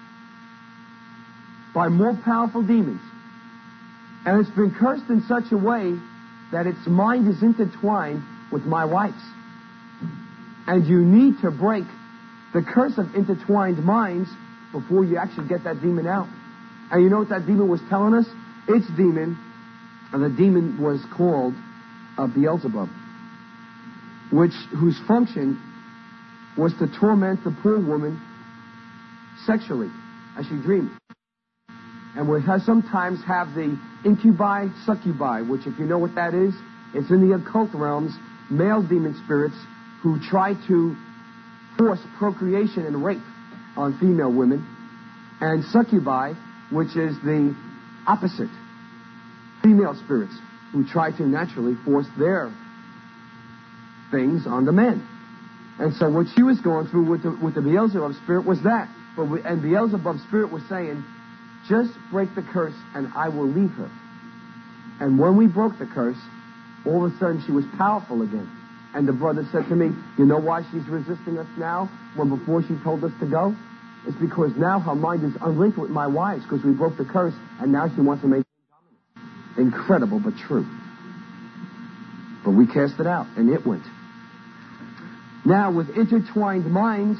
by more powerful demons. And it's been cursed in such a way that its mind is intertwined with my wife's. And you need to break the curse of intertwined minds before you actually get that demon out. And you know what that demon was telling us? Its demon, and the demon was called Beelzebub, whose function was to torment the poor woman sexually as she dreamed. And we sometimes have the incubi, succubi, which if you know what that is, it's in the occult realms, male demon spirits who try to force procreation and rape on female women. And succubi, which is the opposite, female spirits who try to naturally force their things on the men. And so what she was going through with the Beelzebub spirit was that. And Beelzebub's spirit was saying, just break the curse and I will leave her. And when we broke the curse, all of a sudden she was powerful again. And the brother said to me, you know why she's resisting us now when before she told us to go? It's because now her mind is unlinked with my wives because we broke the curse and now she wants to make dominant. Incredible but true. But we cast it out and it went. Now with intertwined minds,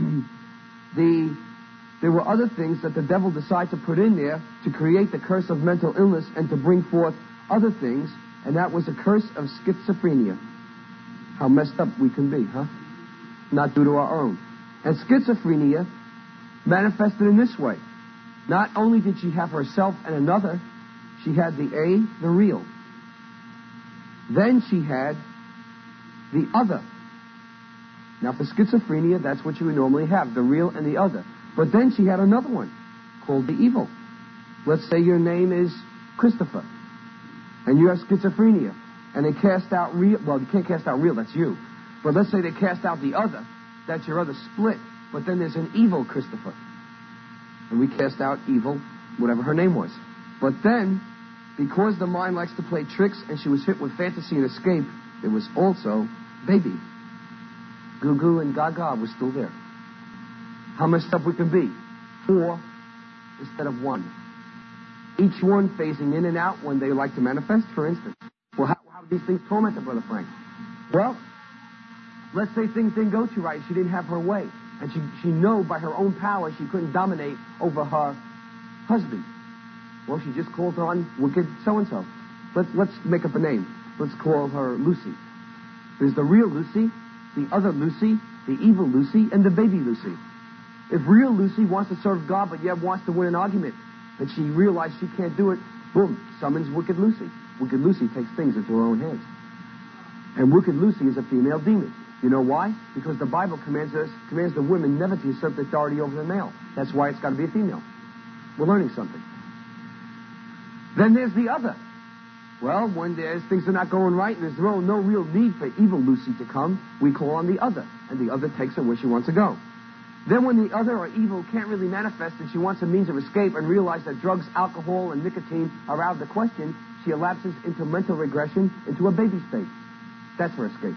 there were other things that the devil decided to put in there to create the curse of mental illness and to bring forth other things, and that was a curse of schizophrenia. How messed up we can be, huh? Not due to our own. And schizophrenia manifested in this way. Not only did she have herself and another, she had the real. Then she had the other. Now, for schizophrenia, that's what you would normally have, the real and the other. But then she had another one called the evil. Let's say your name is Christopher, and you have schizophrenia, and they cast out real. Well, you can't cast out real, that's you. But let's say they cast out the other, that's your other split. But then there's an evil Christopher. And we cast out evil, whatever her name was. But then, because the mind likes to play tricks and she was hit with fantasy and escape, there was also baby. Goo Goo and Gaga was still there. How messed up we can be? 4 instead of 1. Each one phasing in and out when they like to manifest, for instance. Well, how do these things torment her, Brother Frank? Well, let's say things didn't go too right. She didn't have her way. And she knew by her own power she couldn't dominate over her husband. Well, she just called on wicked so-and-so. Let's make up a name. Let's call her Lucy. There's the real Lucy, the other Lucy, the evil Lucy, and the baby Lucy. If real Lucy wants to serve God but yet wants to win an argument, and she realized she can't do it, boom, summons wicked Lucy. Wicked Lucy takes things into her own hands. And wicked Lucy is a female demon. You know why? Because the Bible commands the women never to usurp authority over the male. That's why it's got to be a female. We're learning something. Then there's the other. Well, when things are not going right and there's no real need for evil Lucy to come, we call on the other, and the other takes her where she wants to go. Then when the other or evil can't really manifest and she wants a means of escape and realize that drugs, alcohol, and nicotine are out of the question, she elapses into mental regression, into a baby state. That's her escape.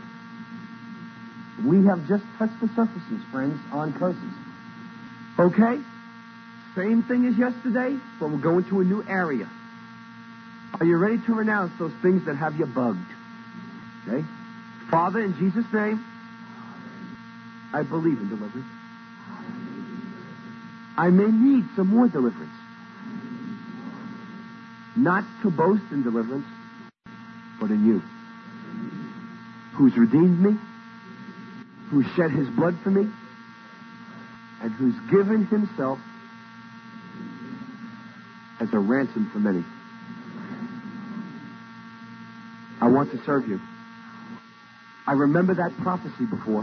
We have just touched the surfaces, friends, on curses. Okay? Same thing as yesterday, but we'll go into a new area. Are you ready to renounce those things that have you bugged? Okay? Father, in Jesus' name, I believe in deliverance. I may need some more deliverance. Not to boast in deliverance, but in you, who's redeemed me, who shed his blood for me, and who's given himself as a ransom for many. I want to serve you. I remember that prophecy before,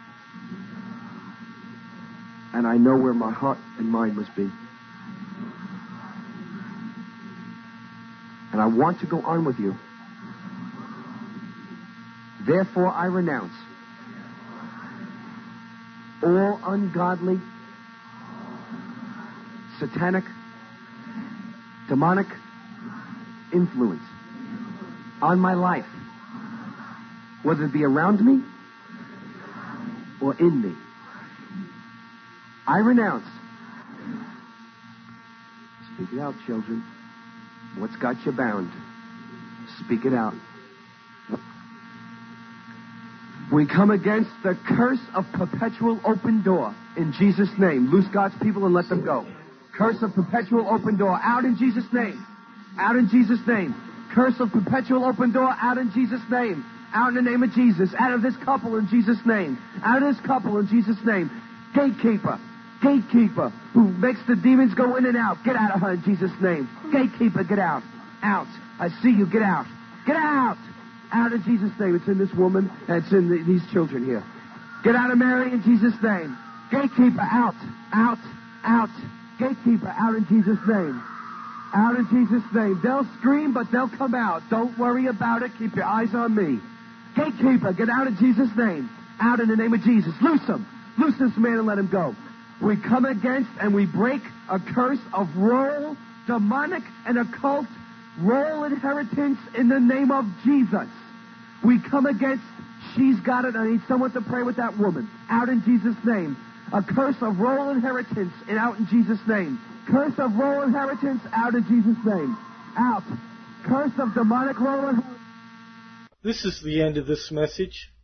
and I know where my heart and mind must be. And I want to go on with you. Therefore, I renounce all ungodly, satanic, demonic influence on my life, whether it be around me or in me. I renounce. Speak it out, children. What's got you bound? Speak it out. We come against the curse of perpetual open door in Jesus' name. Loose God's people and let them go. Curse of perpetual open door out in Jesus' name. Out in Jesus' name. Curse of perpetual open door out in Jesus' name. Out in the name of Jesus. Out of this couple in Jesus' name. Out of this couple in Jesus' name. Gatekeeper. Gatekeeper who makes the demons go in and out. Get out of her in Jesus' name. Gatekeeper, get out. Out. I see you. Get out. Get out. Out in Jesus' name. It's in this woman and it's in these children here. Get out of Mary in Jesus' name. Gatekeeper, out. Out. Out. Gatekeeper, out in Jesus' name. Out in Jesus' name. They'll scream, but they'll come out. Don't worry about it. Keep your eyes on me. Gatekeeper, get out in Jesus' name. Out in the name of Jesus. Loose him. Loose this man and let him go. We come against and we break a curse of royal, demonic, and occult royal inheritance in the name of Jesus. We come against, she's got it, I need someone to pray with that woman. Out in Jesus' name. A curse of royal inheritance and out in Jesus' name. Curse of royal inheritance out in Jesus' name. Out. Curse of demonic royal inheritance. This is the end of this message.